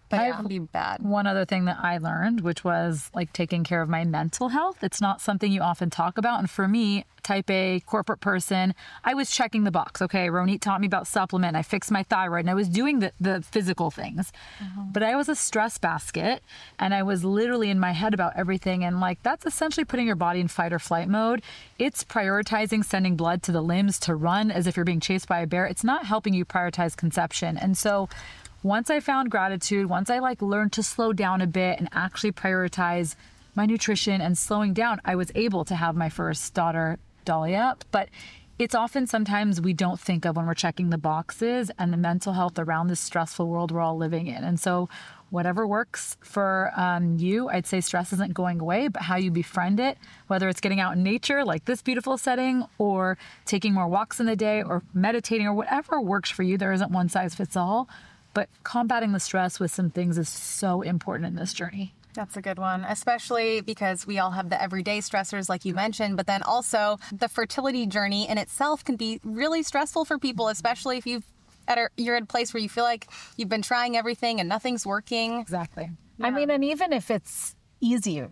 A: But
B: I-
A: it can be bad.
B: One other thing that I learned, which was like taking care of my mental health. It's not something you often talk about. And for me, type A corporate person, I was checking the box. Okay, Ronit taught me about supplement. I fixed my thyroid and I was doing the, the physical things. Mm-hmm. But I was a stress basket and I was literally in my head about everything. And like, that's essentially putting your body in fight or flight mode. It's prioritizing sending blood to the limbs to run as if you're being chased by a bear. It's not helping you prioritize conception. And so once I found gratitude, once I like learned to slow down a bit and actually prioritize my nutrition and slowing down, I was able to have my first daughter, Dahlia. But it's often sometimes we don't think of when we're checking the boxes and the mental health around this stressful world we're all living in. And so whatever works for um, you, I'd say stress isn't going away, but how you befriend it, whether it's getting out in nature like this beautiful setting or taking more walks in the day or meditating or whatever works for you. There isn't one size fits all. But combating the stress with some things is so important in this journey.
A: That's a good one, especially because we all have the everyday stressors like you mentioned, but then also the fertility journey in itself can be really stressful for people, especially if you've at a, you're at a place where you feel like you've been trying everything and nothing's working.
B: Exactly.
C: Yeah. I mean, and even if it's easier,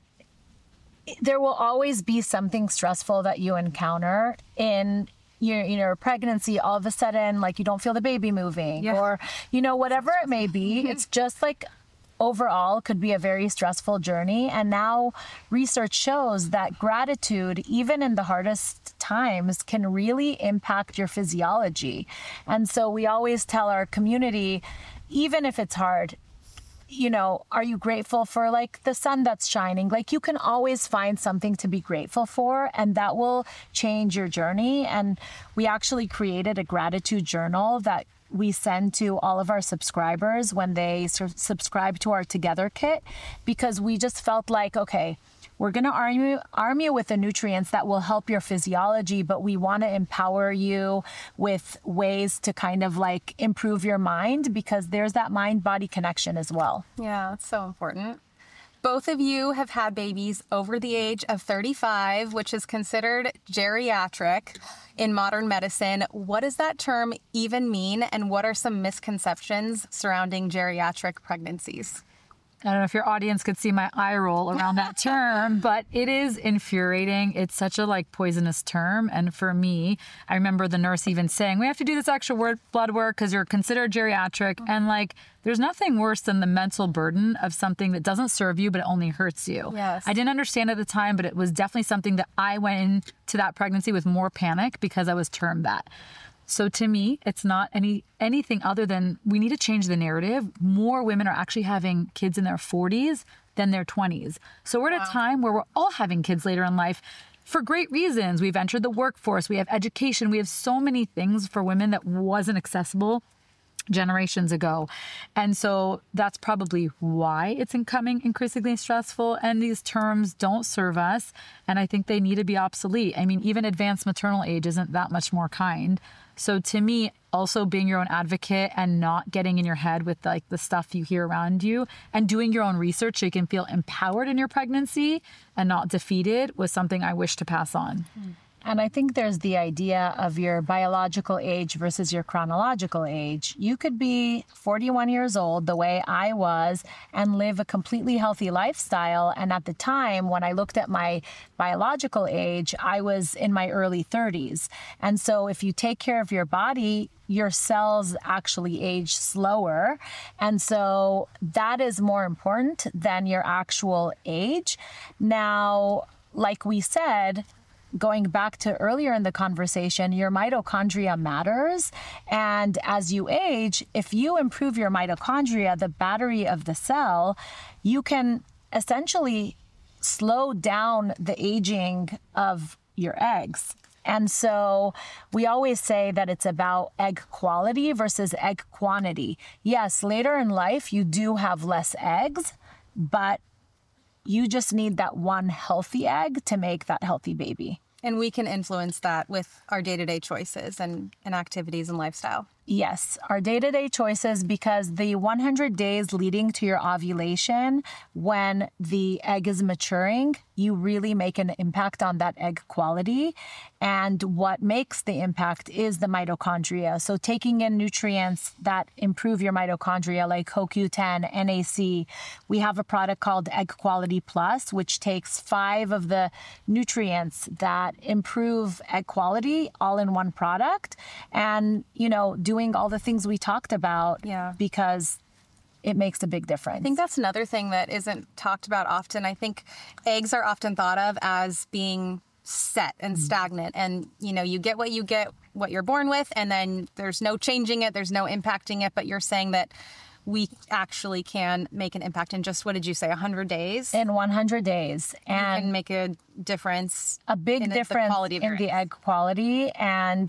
C: there will always be something stressful that you encounter in your, you know, pregnancy. All of a sudden, like you don't feel the baby moving, yeah. or, you know, whatever it may be. It's just like overall could be a very stressful journey. And now research shows that gratitude, even in the hardest times, can really impact your physiology. And so we always tell our community, even if it's hard, you know, are you grateful for like the sun that's shining? Like you can always find something to be grateful for, and that will change your journey. And we actually created a gratitude journal that we send to all of our subscribers when they su- subscribe to our Together kit, because we just felt like, okay, we're going to arm you, arm you with the nutrients that will help your physiology, but we want to empower you with ways to kind of like improve your mind, because there's that mind-body connection as well.
A: Yeah, that's so important. Both of you have had babies over the age of thirty-five, which is considered geriatric in modern medicine. What does that term even mean, and what are some misconceptions surrounding geriatric pregnancies?
B: I don't know if your audience could see my eye roll around that term, but it is infuriating. It's such a like poisonous term. And for me, I remember the nurse even saying, we have to do this extra word, blood work because you're considered geriatric. Mm-hmm. And like, there's nothing worse than the mental burden of something that doesn't serve you, but it only hurts you.
A: Yes.
B: I didn't understand at the time, but it was definitely something that I went into that pregnancy with more panic because I was termed that. So to me, it's not any anything other than we need to change the narrative. More women are actually having kids in their forties than their twenties. So we're at wow. a time where we're all having kids later in life for great reasons. We've entered the workforce. We have education. We have so many things for women that wasn't accessible generations ago. And so that's probably why it's becoming increasingly stressful, and these terms don't serve us, and I think they need to be obsolete. I mean, even advanced maternal age isn't that much more kind. So to me, also being your own advocate and not getting in your head with like the stuff you hear around you and doing your own research so you can feel empowered in your pregnancy and not defeated was something I wish to pass on. Mm.
C: And I think there's the idea of your biological age versus your chronological age. You could be forty-one years old, the way I was, and live a completely healthy lifestyle. And at the time, when I looked at my biological age, I was in my early thirties. And so if you take care of your body, your cells actually age slower. And so that is more important than your actual age. Now, like we said, going back to earlier in the conversation, your mitochondria matters. And as you age, if you improve your mitochondria, the battery of the cell, you can essentially slow down the aging of your eggs. And so we always say that it's about egg quality versus egg quantity. Yes, later in life, you do have less eggs, but you just need that one healthy egg to make that healthy baby.
A: And we can influence that with our day-to-day choices and, and activities and lifestyle.
C: Yes, our day-to-day choices, because the one hundred days leading to your ovulation, when the egg is maturing, you really make an impact on that egg quality. And what makes the impact is the mitochondria. So taking in nutrients that improve your mitochondria, like C O Q ten, N A C. We have a product called Egg Quality Plus, which takes five of the nutrients that improve egg quality all in one product. And, you know, doing all the things we talked about,
A: Yeah.
C: because it makes a big difference.
A: I think that's another thing that isn't talked about often. I think eggs are often thought of as being set and stagnant, and you know, you get what you get, what you're born with, and then there's no changing it, there's no impacting it. But you're saying that we actually can make an impact in just, what did you say, one hundred days?
C: In one hundred days. And
A: And make a difference,
C: a big
A: in the
C: difference
A: quality of
C: in
A: your
C: the
A: eggs.
C: egg quality. And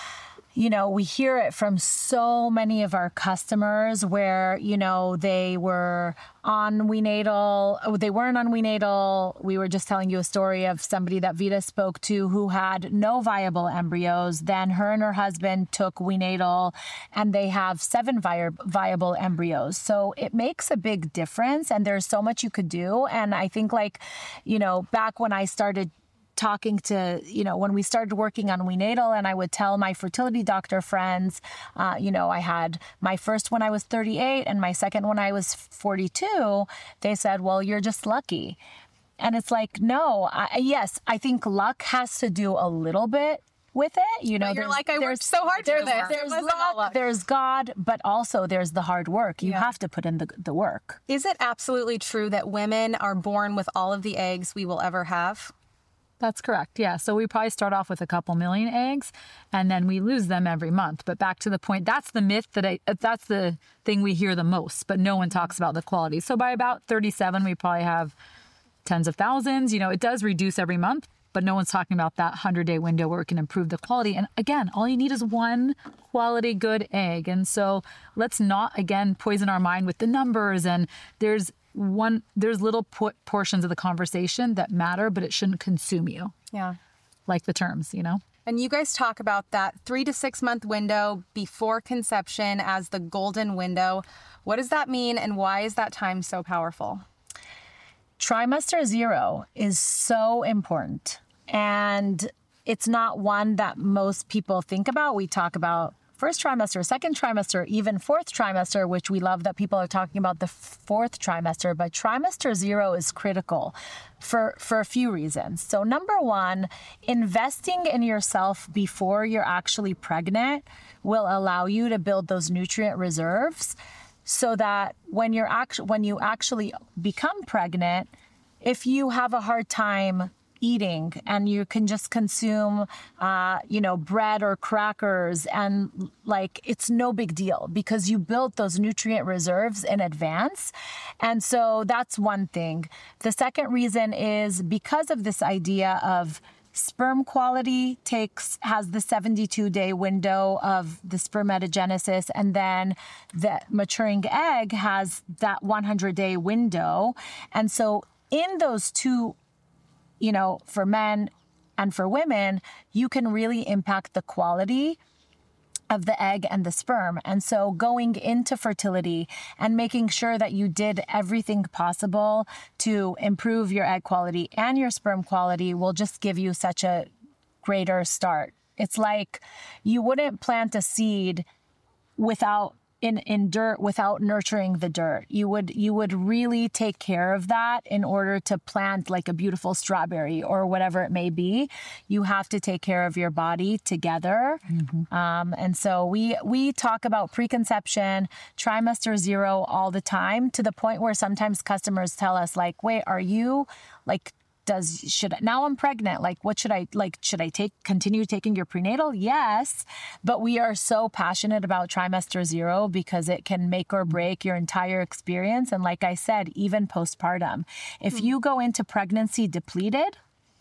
C: you know, we hear it from so many of our customers where, you know, they were on Weenatal, oh, they weren't on Weenatal. We were just telling you a story of somebody that Vita spoke to who had no viable embryos. Then her and her husband took Weenatal, and they have seven vi- viable embryos. So it makes a big difference, and there's so much you could do. And I think, like, you know, back when I started talking to, you know, when we started working on Weenatal, and I would tell my fertility doctor friends, uh, you know, I had my first when I was thirty-eight and my second when I was forty-two, they said, well, you're just lucky. And it's like, no, I, yes, I think luck has to do a little bit with it. You know,
A: But you're
C: there's-
A: like, I worked
C: there's-
A: so hard for
C: there's,
A: this. It
C: There's
A: wasn't all
C: luck,
A: luck.
C: there's God, but also there's the hard work. You
A: Yeah.
C: have to put in the, the work.
A: Is it absolutely true that women are born with all of the eggs we will ever have?
B: That's correct. Yeah. So we probably start off with a couple million eggs and then we lose them every month. But back to the point, that's the myth that I, that's the thing we hear the most, but no one talks about the quality. So by about thirty-seven, we probably have tens of thousands. You know, it does reduce every month, but no one's talking about that hundred day window where it can improve the quality. And again, all you need is one quality good egg. And so let's not, again, poison our mind with the numbers. And there's one, there's little po- portions of the conversation that matter, but it shouldn't consume you.
A: Yeah.
B: Like the terms, you know?
A: And you guys talk about that three to six month window before conception as the golden window. What does that mean, and why is that time so powerful?
C: Trimester zero is so important, and it's not one that most people think about. We talk about first trimester, second trimester, even fourth trimester, which we love that people are talking about the fourth trimester, but trimester zero is critical for, for a few reasons. So number one, investing in yourself before you're actually pregnant will allow you to build those nutrient reserves, so that when you're act- when you actually become pregnant, if you have a hard time eating and you can just consume, uh, you know, bread or crackers, and like, it's no big deal because you built those nutrient reserves in advance. And so that's one thing. The second reason is because of this idea of sperm quality takes has the seventy-two day window of the spermatogenesis, and then the maturing egg has that one hundred day window. And so in those two, you know, for men and for women, you can really impact the quality of the egg and the sperm. And so going into fertility and making sure that you did everything possible to improve your egg quality and your sperm quality will just give you such a greater start. It's like you wouldn't plant a seed without in, in dirt without nurturing the dirt. You would you would really take care of that in order to plant like a beautiful strawberry or whatever it may be. You have to take care of your body together. Mm-hmm. Um, and so we we talk about preconception, trimester zero all the time, to the point where sometimes customers tell us like, wait, are you like, does, should, now I'm pregnant, like, what should I, like, should I take, continue taking your prenatal? Yes. But we are so passionate about trimester zero because it can make or break your entire experience. And like I said, even postpartum, if mm-hmm. you go into pregnancy depleted,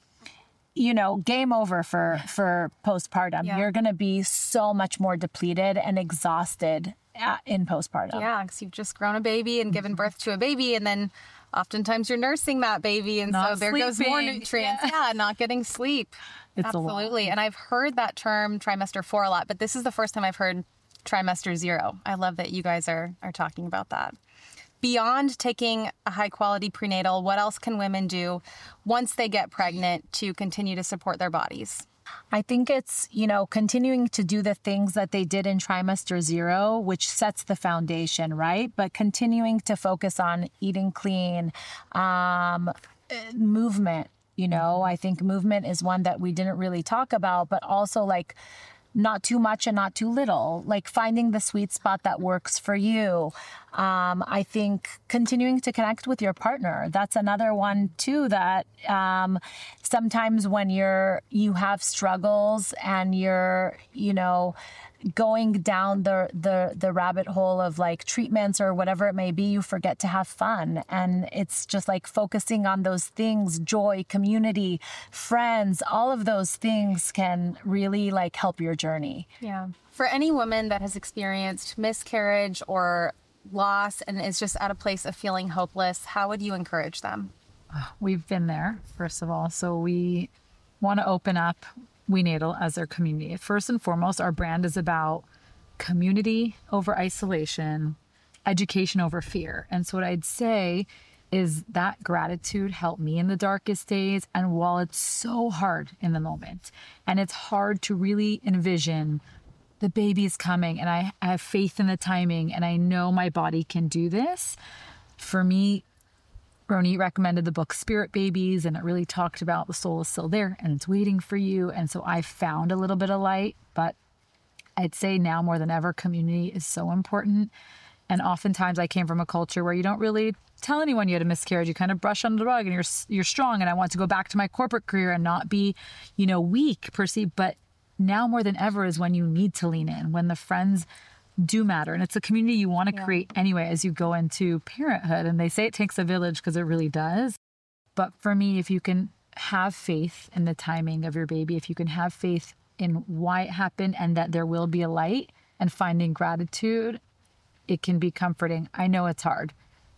C: you know, game over for, for postpartum. Yeah. You're going to be so much more depleted and exhausted at, in postpartum.
A: Yeah. Cause you've just grown a baby and given birth to a baby, and then oftentimes you're nursing that baby, and
B: not
A: so there
B: sleeping.
A: goes more nutrients. Yeah. yeah, not getting sleep.
B: It's
A: Absolutely. And I've heard that term trimester four a lot, but this is the first time I've heard trimester zero. I love that you guys are are talking about that. Beyond taking a high quality prenatal, what else can women do once they get pregnant to continue to support their bodies?
C: I think it's, you know, continuing to do the things that they did in trimester zero, which sets the foundation, right? But continuing to focus on eating clean, um, movement, you know, I think movement is one that we didn't really talk about, but also like not too much and not too little, like finding the sweet spot that works for you. Um, I think continuing to connect with your partner. That's another one too, that um, sometimes when you're, you have struggles and you're, you know, going down the, the, the rabbit hole of like treatments or whatever it may be, you forget to have fun. And it's just like focusing on those things, joy, community, friends, all of those things can really like help your journey.
A: Yeah. For any woman that has experienced miscarriage or loss and is just at a place of feeling hopeless, how would you encourage them?
B: We've been there, first of all. So we want to open up WeNatal as their community. First and foremost, our brand is about community over isolation, education over fear. And so what I'd say is that gratitude helped me in the darkest days. And while it's so hard in the moment, and it's hard to really envision the baby's coming, and I, I have faith in the timing, and I know my body can do this. For me, Ronit recommended the book Spirit Babies, and it really talked about the soul is still there and it's waiting for you. And so I found a little bit of light, but I'd say now more than ever, community is so important. And oftentimes I came from a culture where you don't really tell anyone you had a miscarriage. You kind of brush under the rug and you're, you're strong. And I want to go back to my corporate career and not be, you know, weak perceived. But now more than ever is when you need to lean in, when the friends do matter. And it's a community you want to yeah. create anyway as you go into parenthood. And they say it takes a village because it really does. But for me, if you can have faith in the timing of your baby, if you can have faith in why it happened and that there will be a light, and finding gratitude, it can be comforting. I know it's hard.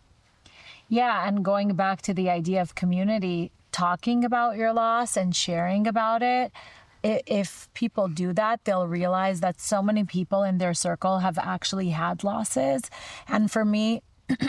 C: Yeah. And going back to the idea of community, talking about your loss and sharing about it, if people do that, they'll realize that so many people in their circle have actually had losses. And for me,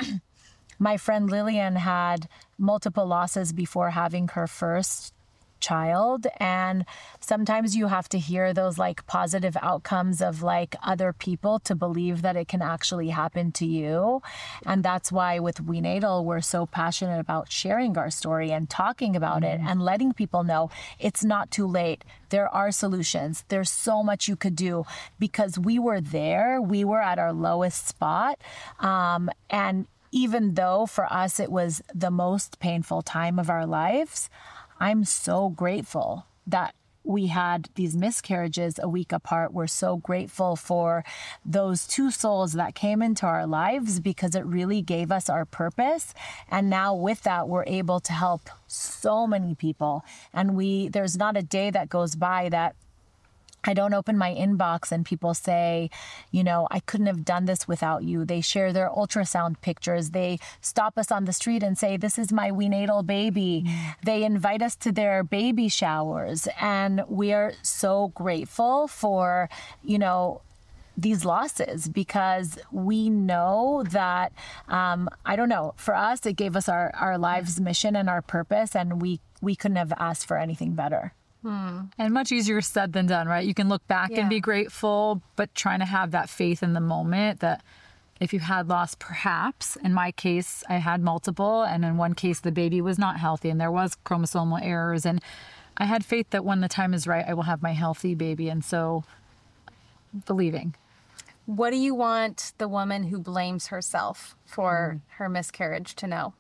C: my friend Lillian had multiple losses before having her first child. And sometimes you have to hear those like positive outcomes of like other people to believe that it can actually happen to you. And that's why with WeNatal, we're so passionate about sharing our story and talking about mm-hmm. it and letting people know it's not too late. There are solutions. There's so much you could do because we were there. We were at our lowest spot. Um, and even though for us, it was the most painful time of our lives, I'm so grateful that we had these miscarriages a week apart. We're so grateful for those two souls that came into our lives because it really gave us our purpose. And now with that, we're able to help so many people. And we, there's not a day that goes by that I don't open my inbox and people say, you know, I couldn't have done this without you. They share their ultrasound pictures. They stop us on the street and say, this is my WeNatal baby. Mm. They invite us to their baby showers. And we are so grateful for, you know, these losses because we know that, um, I don't know, for us, it gave us our, our life's mission and our purpose, and we, we couldn't have asked for anything better.
B: Hmm. And much easier said than done, right? You can look back yeah. and be grateful, but trying to have that faith in the moment that if you had loss, perhaps, in my case, I had multiple, and in one case, the baby was not healthy and there was chromosomal errors. And I had faith that when the time is right, I will have my healthy baby. And so believing.
A: What do you want the woman who blames herself for mm. her miscarriage to know?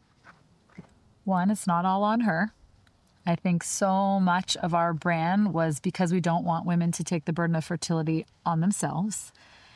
B: One, it's not all on her. I think so much of our brand was because we don't want women to take the burden of fertility on themselves.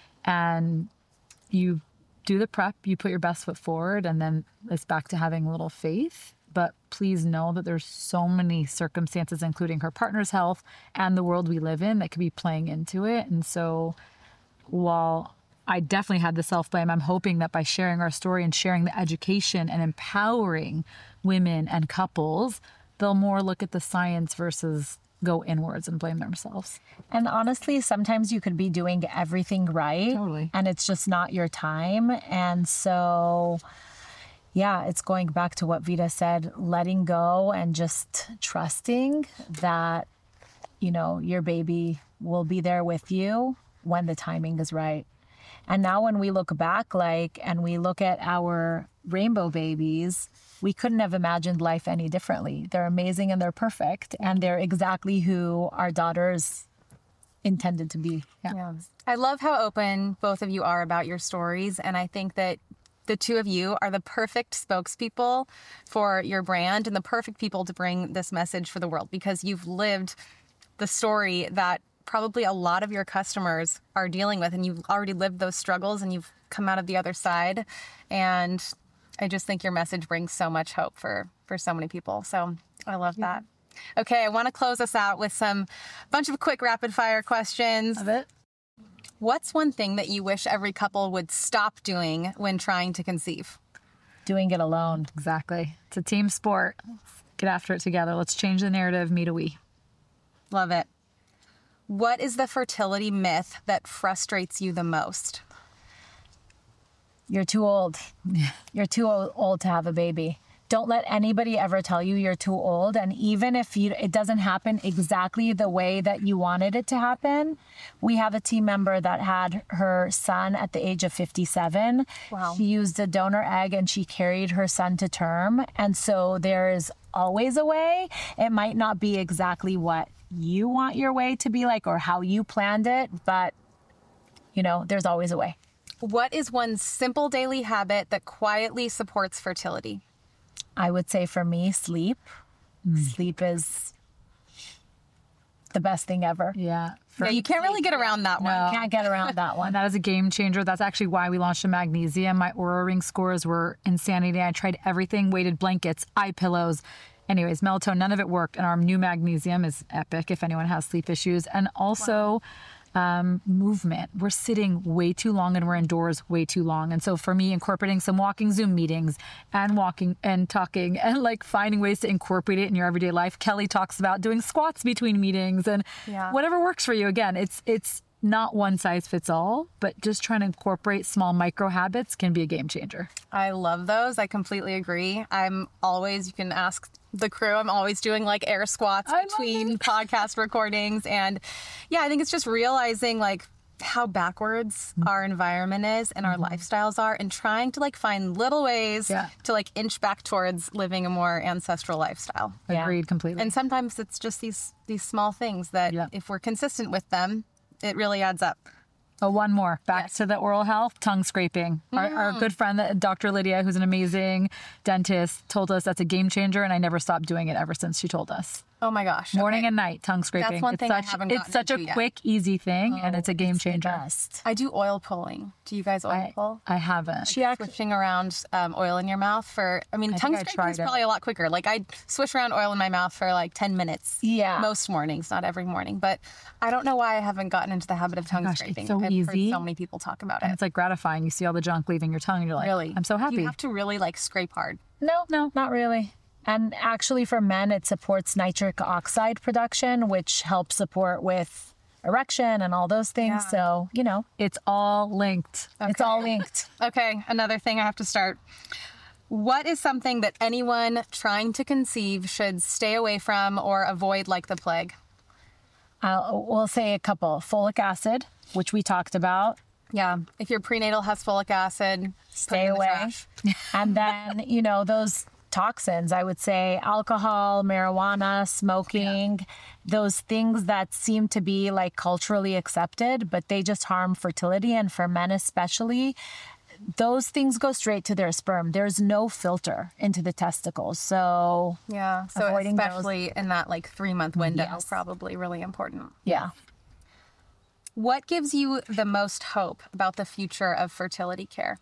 B: And you do the prep, you put your best foot forward, and then it's back to having a little faith. But please know that there's so many circumstances, including her partner's health and the world we live in, that could be playing into it. And so while I definitely had the self-blame, I'm hoping that by sharing our story and sharing the education and empowering women and couples, they'll more look at the science versus go inwards and blame themselves.
C: And honestly, sometimes you could be doing everything right.
B: Totally.
C: And it's just not your time. And so, yeah, it's going back to what Vita said, letting go and just trusting that, you know, your baby will be there with you when the timing is right. And now when we look back, like, and we look at our rainbow babies, we couldn't have imagined life any differently. They're amazing and they're perfect. And they're exactly who our daughters intended to be. Yeah.
A: Yeah. I love how open both of you are about your stories. And I think that the two of you are the perfect spokespeople for your brand and the perfect people to bring this message for the world, because you've lived the story that probably a lot of your customers are dealing with, and you've already lived those struggles and you've come out of the other side. And I just think your message brings so much hope for, for so many people. So I love that. Okay, I want to close us out with some bunch of quick rapid fire questions.
B: Love it.
A: What's one thing that you wish every couple would stop doing when trying to conceive?
C: Doing it alone.
B: Exactly. It's a team sport. Get after it together. Let's change the narrative. Me to we.
A: Love it. What is the fertility myth that frustrates you the most?
C: You're too old. You're too o- old to have a baby. Don't let anybody ever tell you you're too old. And even if you, it doesn't happen exactly the way that you wanted it to happen, we have a team member that had her son at the age of fifty-seven.
A: Wow.
C: She used a donor egg and she carried her son to term. And so there's always a way. It might not be exactly what you want your way to be like or how you planned it, but you know, there's always a way.
A: What is one simple daily habit that quietly supports fertility?
C: I would say for me, sleep. Mm. Sleep is the best thing ever.
B: Yeah.
A: Yeah, you can't really get around that one.
C: No. Can't get around that one.
B: And that is a game changer. That's actually why we launched a magnesium. My Oura Ring scores were insanity. I tried everything, weighted blankets, eye pillows. Anyways, melatonin, none of it worked. And our new magnesium is epic if anyone has sleep issues. And also wow. um, movement. We're sitting way too long and we're indoors way too long. And so for me, incorporating some walking Zoom meetings and walking and talking and like finding ways to incorporate it in your everyday life. Kelly talks about doing squats between meetings and
A: yeah.
B: whatever works for you. Again, it's it's not one size fits all, but just trying to incorporate small micro habits can be a game changer.
A: I love those. I completely agree. I'm always, you can ask the crew, I'm always doing like air squats
B: I
A: between podcast recordings. And yeah, I think it's just realizing like how backwards mm-hmm. our environment is and our mm-hmm. lifestyles are, and trying to like find little ways
B: yeah.
A: to like inch back towards living a more ancestral lifestyle.
B: Yeah. Agreed completely.
A: And sometimes it's just these, these small things that yeah. if we're consistent with them, it really adds up.
B: Oh, one more. Back
A: yes.
B: to the oral health, tongue scraping. Mm. Our, our good friend, Doctor Lydia, who's an amazing dentist, told us that's a game changer, and I never stopped doing it ever since she told us.
A: Oh my gosh.
B: Morning
A: okay.
B: and night, tongue scraping.
A: That's one
B: it's
A: thing
B: such,
A: I haven't
B: It's
A: gotten
B: such a
A: into yet.
B: quick, easy thing,
C: oh,
B: and it's a game
C: it's
B: changer.
C: The best.
A: I do oil pulling. Do you guys oil
B: I,
A: pull?
B: I haven't.
A: Like she actually swishing around um, oil in your mouth for, I mean,
B: I
A: tongue scraping is probably
B: it.
A: a lot quicker. Like I swish around oil in my mouth for like ten minutes.
C: Yeah.
A: Most mornings, not every morning. But I don't know why I haven't gotten into the habit of tongue
B: gosh,
A: scraping.
B: It's so
A: I've
B: easy.
A: heard so many people talk about
B: and
A: it.
B: It's like gratifying. You see all the junk leaving your tongue and you're like,
A: really?
B: I'm so happy.
A: You have to really like scrape hard.
C: No, no, not really. And actually for men, it supports nitric oxide production, which helps support with erection and all those things.
A: Yeah.
C: So, you know,
B: It's all linked.
C: okay. It's all linked.
A: Okay, another thing I have to start. What is something that anyone trying to conceive should stay away from or avoid like the plague?
C: I'll, we'll say a couple. Folic acid, which we talked about.
A: Yeah, if your prenatal has folic acid,
C: Stay away. And then, you know, those toxins, I would say alcohol, marijuana, smoking, yeah. those things that seem to be like culturally accepted, but they just harm fertility. And for men especially, those things go straight to their sperm. There's no filter into the testicles. So
A: yeah, so
C: avoiding
A: especially
C: those...
A: in that like three month window,
C: yes.
A: probably really important.
C: Yeah.
A: What gives you the most hope about the future of fertility care?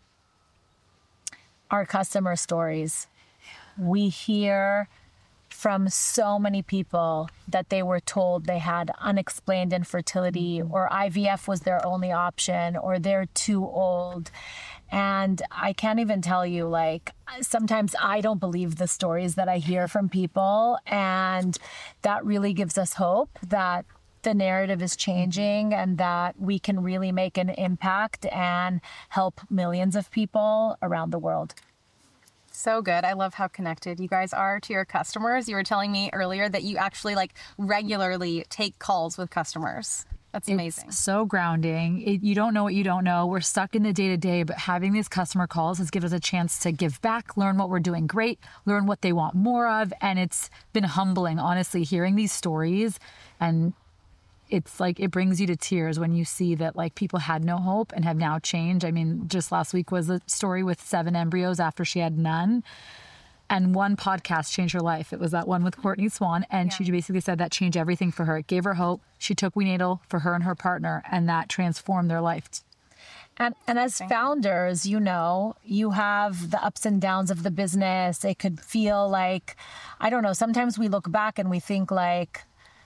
C: Our customer stories. We hear from so many people that they were told they had unexplained infertility or I V F was their only option or they're too old. And I can't even tell you, like, sometimes I don't believe the stories that I hear from people. And that really gives us hope that the narrative is changing and that we can really make an impact and help millions of people around the world.
A: So good. I love how connected you guys are to your customers. You were telling me earlier that you actually like regularly take calls with customers. That's amazing.
B: It's so grounding. It, you don't know what you don't know. We're stuck in the day to day, but having these customer calls has given us a chance to give back, learn what we're doing great, learn what they want more of. And it's been humbling, honestly, hearing these stories. And it's like, it brings you to tears when you see that like people had no hope and have now changed. I mean, just last week was a story with seven embryos after she had none. And one podcast changed her life. It was that one with Courtney Swan. And yeah. she basically said that changed everything for her. It gave her hope. She took Wenatal for her and her partner, and that transformed their life.
C: And and as founders, you know, you have the ups and downs of the business. It could feel like, I don't know, sometimes we look back and we think like,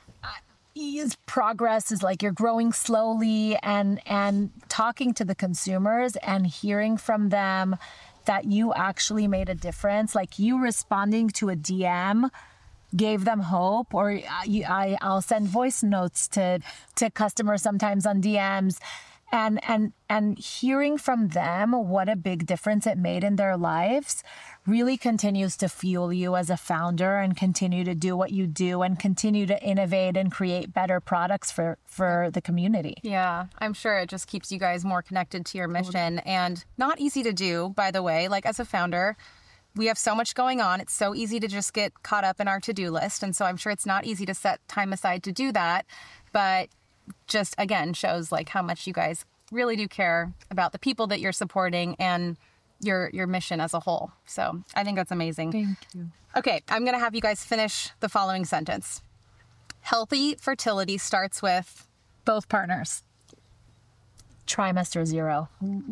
C: progress is like you're growing slowly, and and talking to the consumers and hearing from them that you actually made a difference, like you responding to a D M gave them hope, or I, I I'll send voice notes to to customers sometimes on D Ms. And and and hearing from them what a big difference it made in their lives really continues to fuel you as a founder and continue to do what you do and continue to innovate and create better products for, for the community.
A: Yeah, I'm sure it just keeps you guys more connected to your mission, and not easy to do, by the way. Like as a founder, we have so much going on. It's so easy to just get caught up in our to-do list. And so I'm sure it's not easy to set time aside to do that. But just again shows like how much you guys really do care about the people that you're supporting and your your mission as a whole. So I think that's amazing.
B: Thank you.
A: Okay, I'm gonna have you guys finish the following sentence. Healthy fertility starts with
B: both partners.
C: Trimester zero.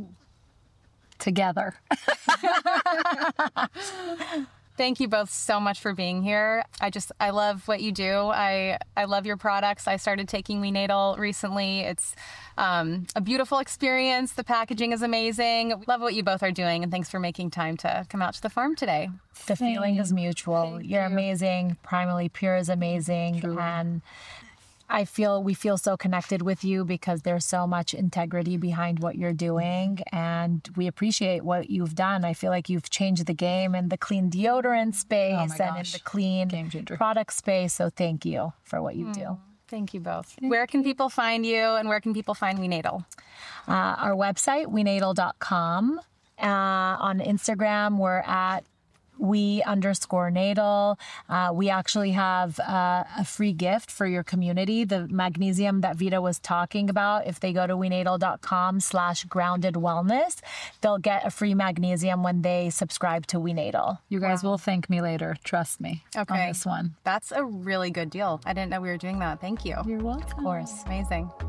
B: Together.
A: Thank you both so much for being here. I just, I love what you do. I, I love your products. I started taking Wenatal recently. It's um, a beautiful experience. The packaging is amazing. Love what you both are doing. And thanks for making time to come out to the farm today.
C: The feeling is mutual.
A: Thank
C: You're
A: you.
C: amazing. Primally Pure is amazing.
B: True.
C: And I feel we feel so connected with you because there's so much integrity behind what you're doing, and we appreciate what you've done. I feel like you've changed the game in the clean deodorant space
B: Oh my
C: and in
B: gosh.
C: the clean
B: Game changer.
C: product space. So thank you for what you do.
A: Thank you both. Where can people find you, and where can people find Wenatal?
C: Uh, our website, wenatal dot com. Uh, on Instagram, we're at we underscore natal. Uh, we actually have uh, a free gift for your community, the magnesium that Vita was talking about. If they go to wenatal dot com slash grounded wellness, they'll get a free magnesium when they subscribe to Wenatal.
B: You guys will thank me later. Trust me.
A: Okay.
B: On this one.
A: That's a really good deal. I didn't know we were doing that. Thank you.
B: You're welcome.
C: Of course.
A: Amazing.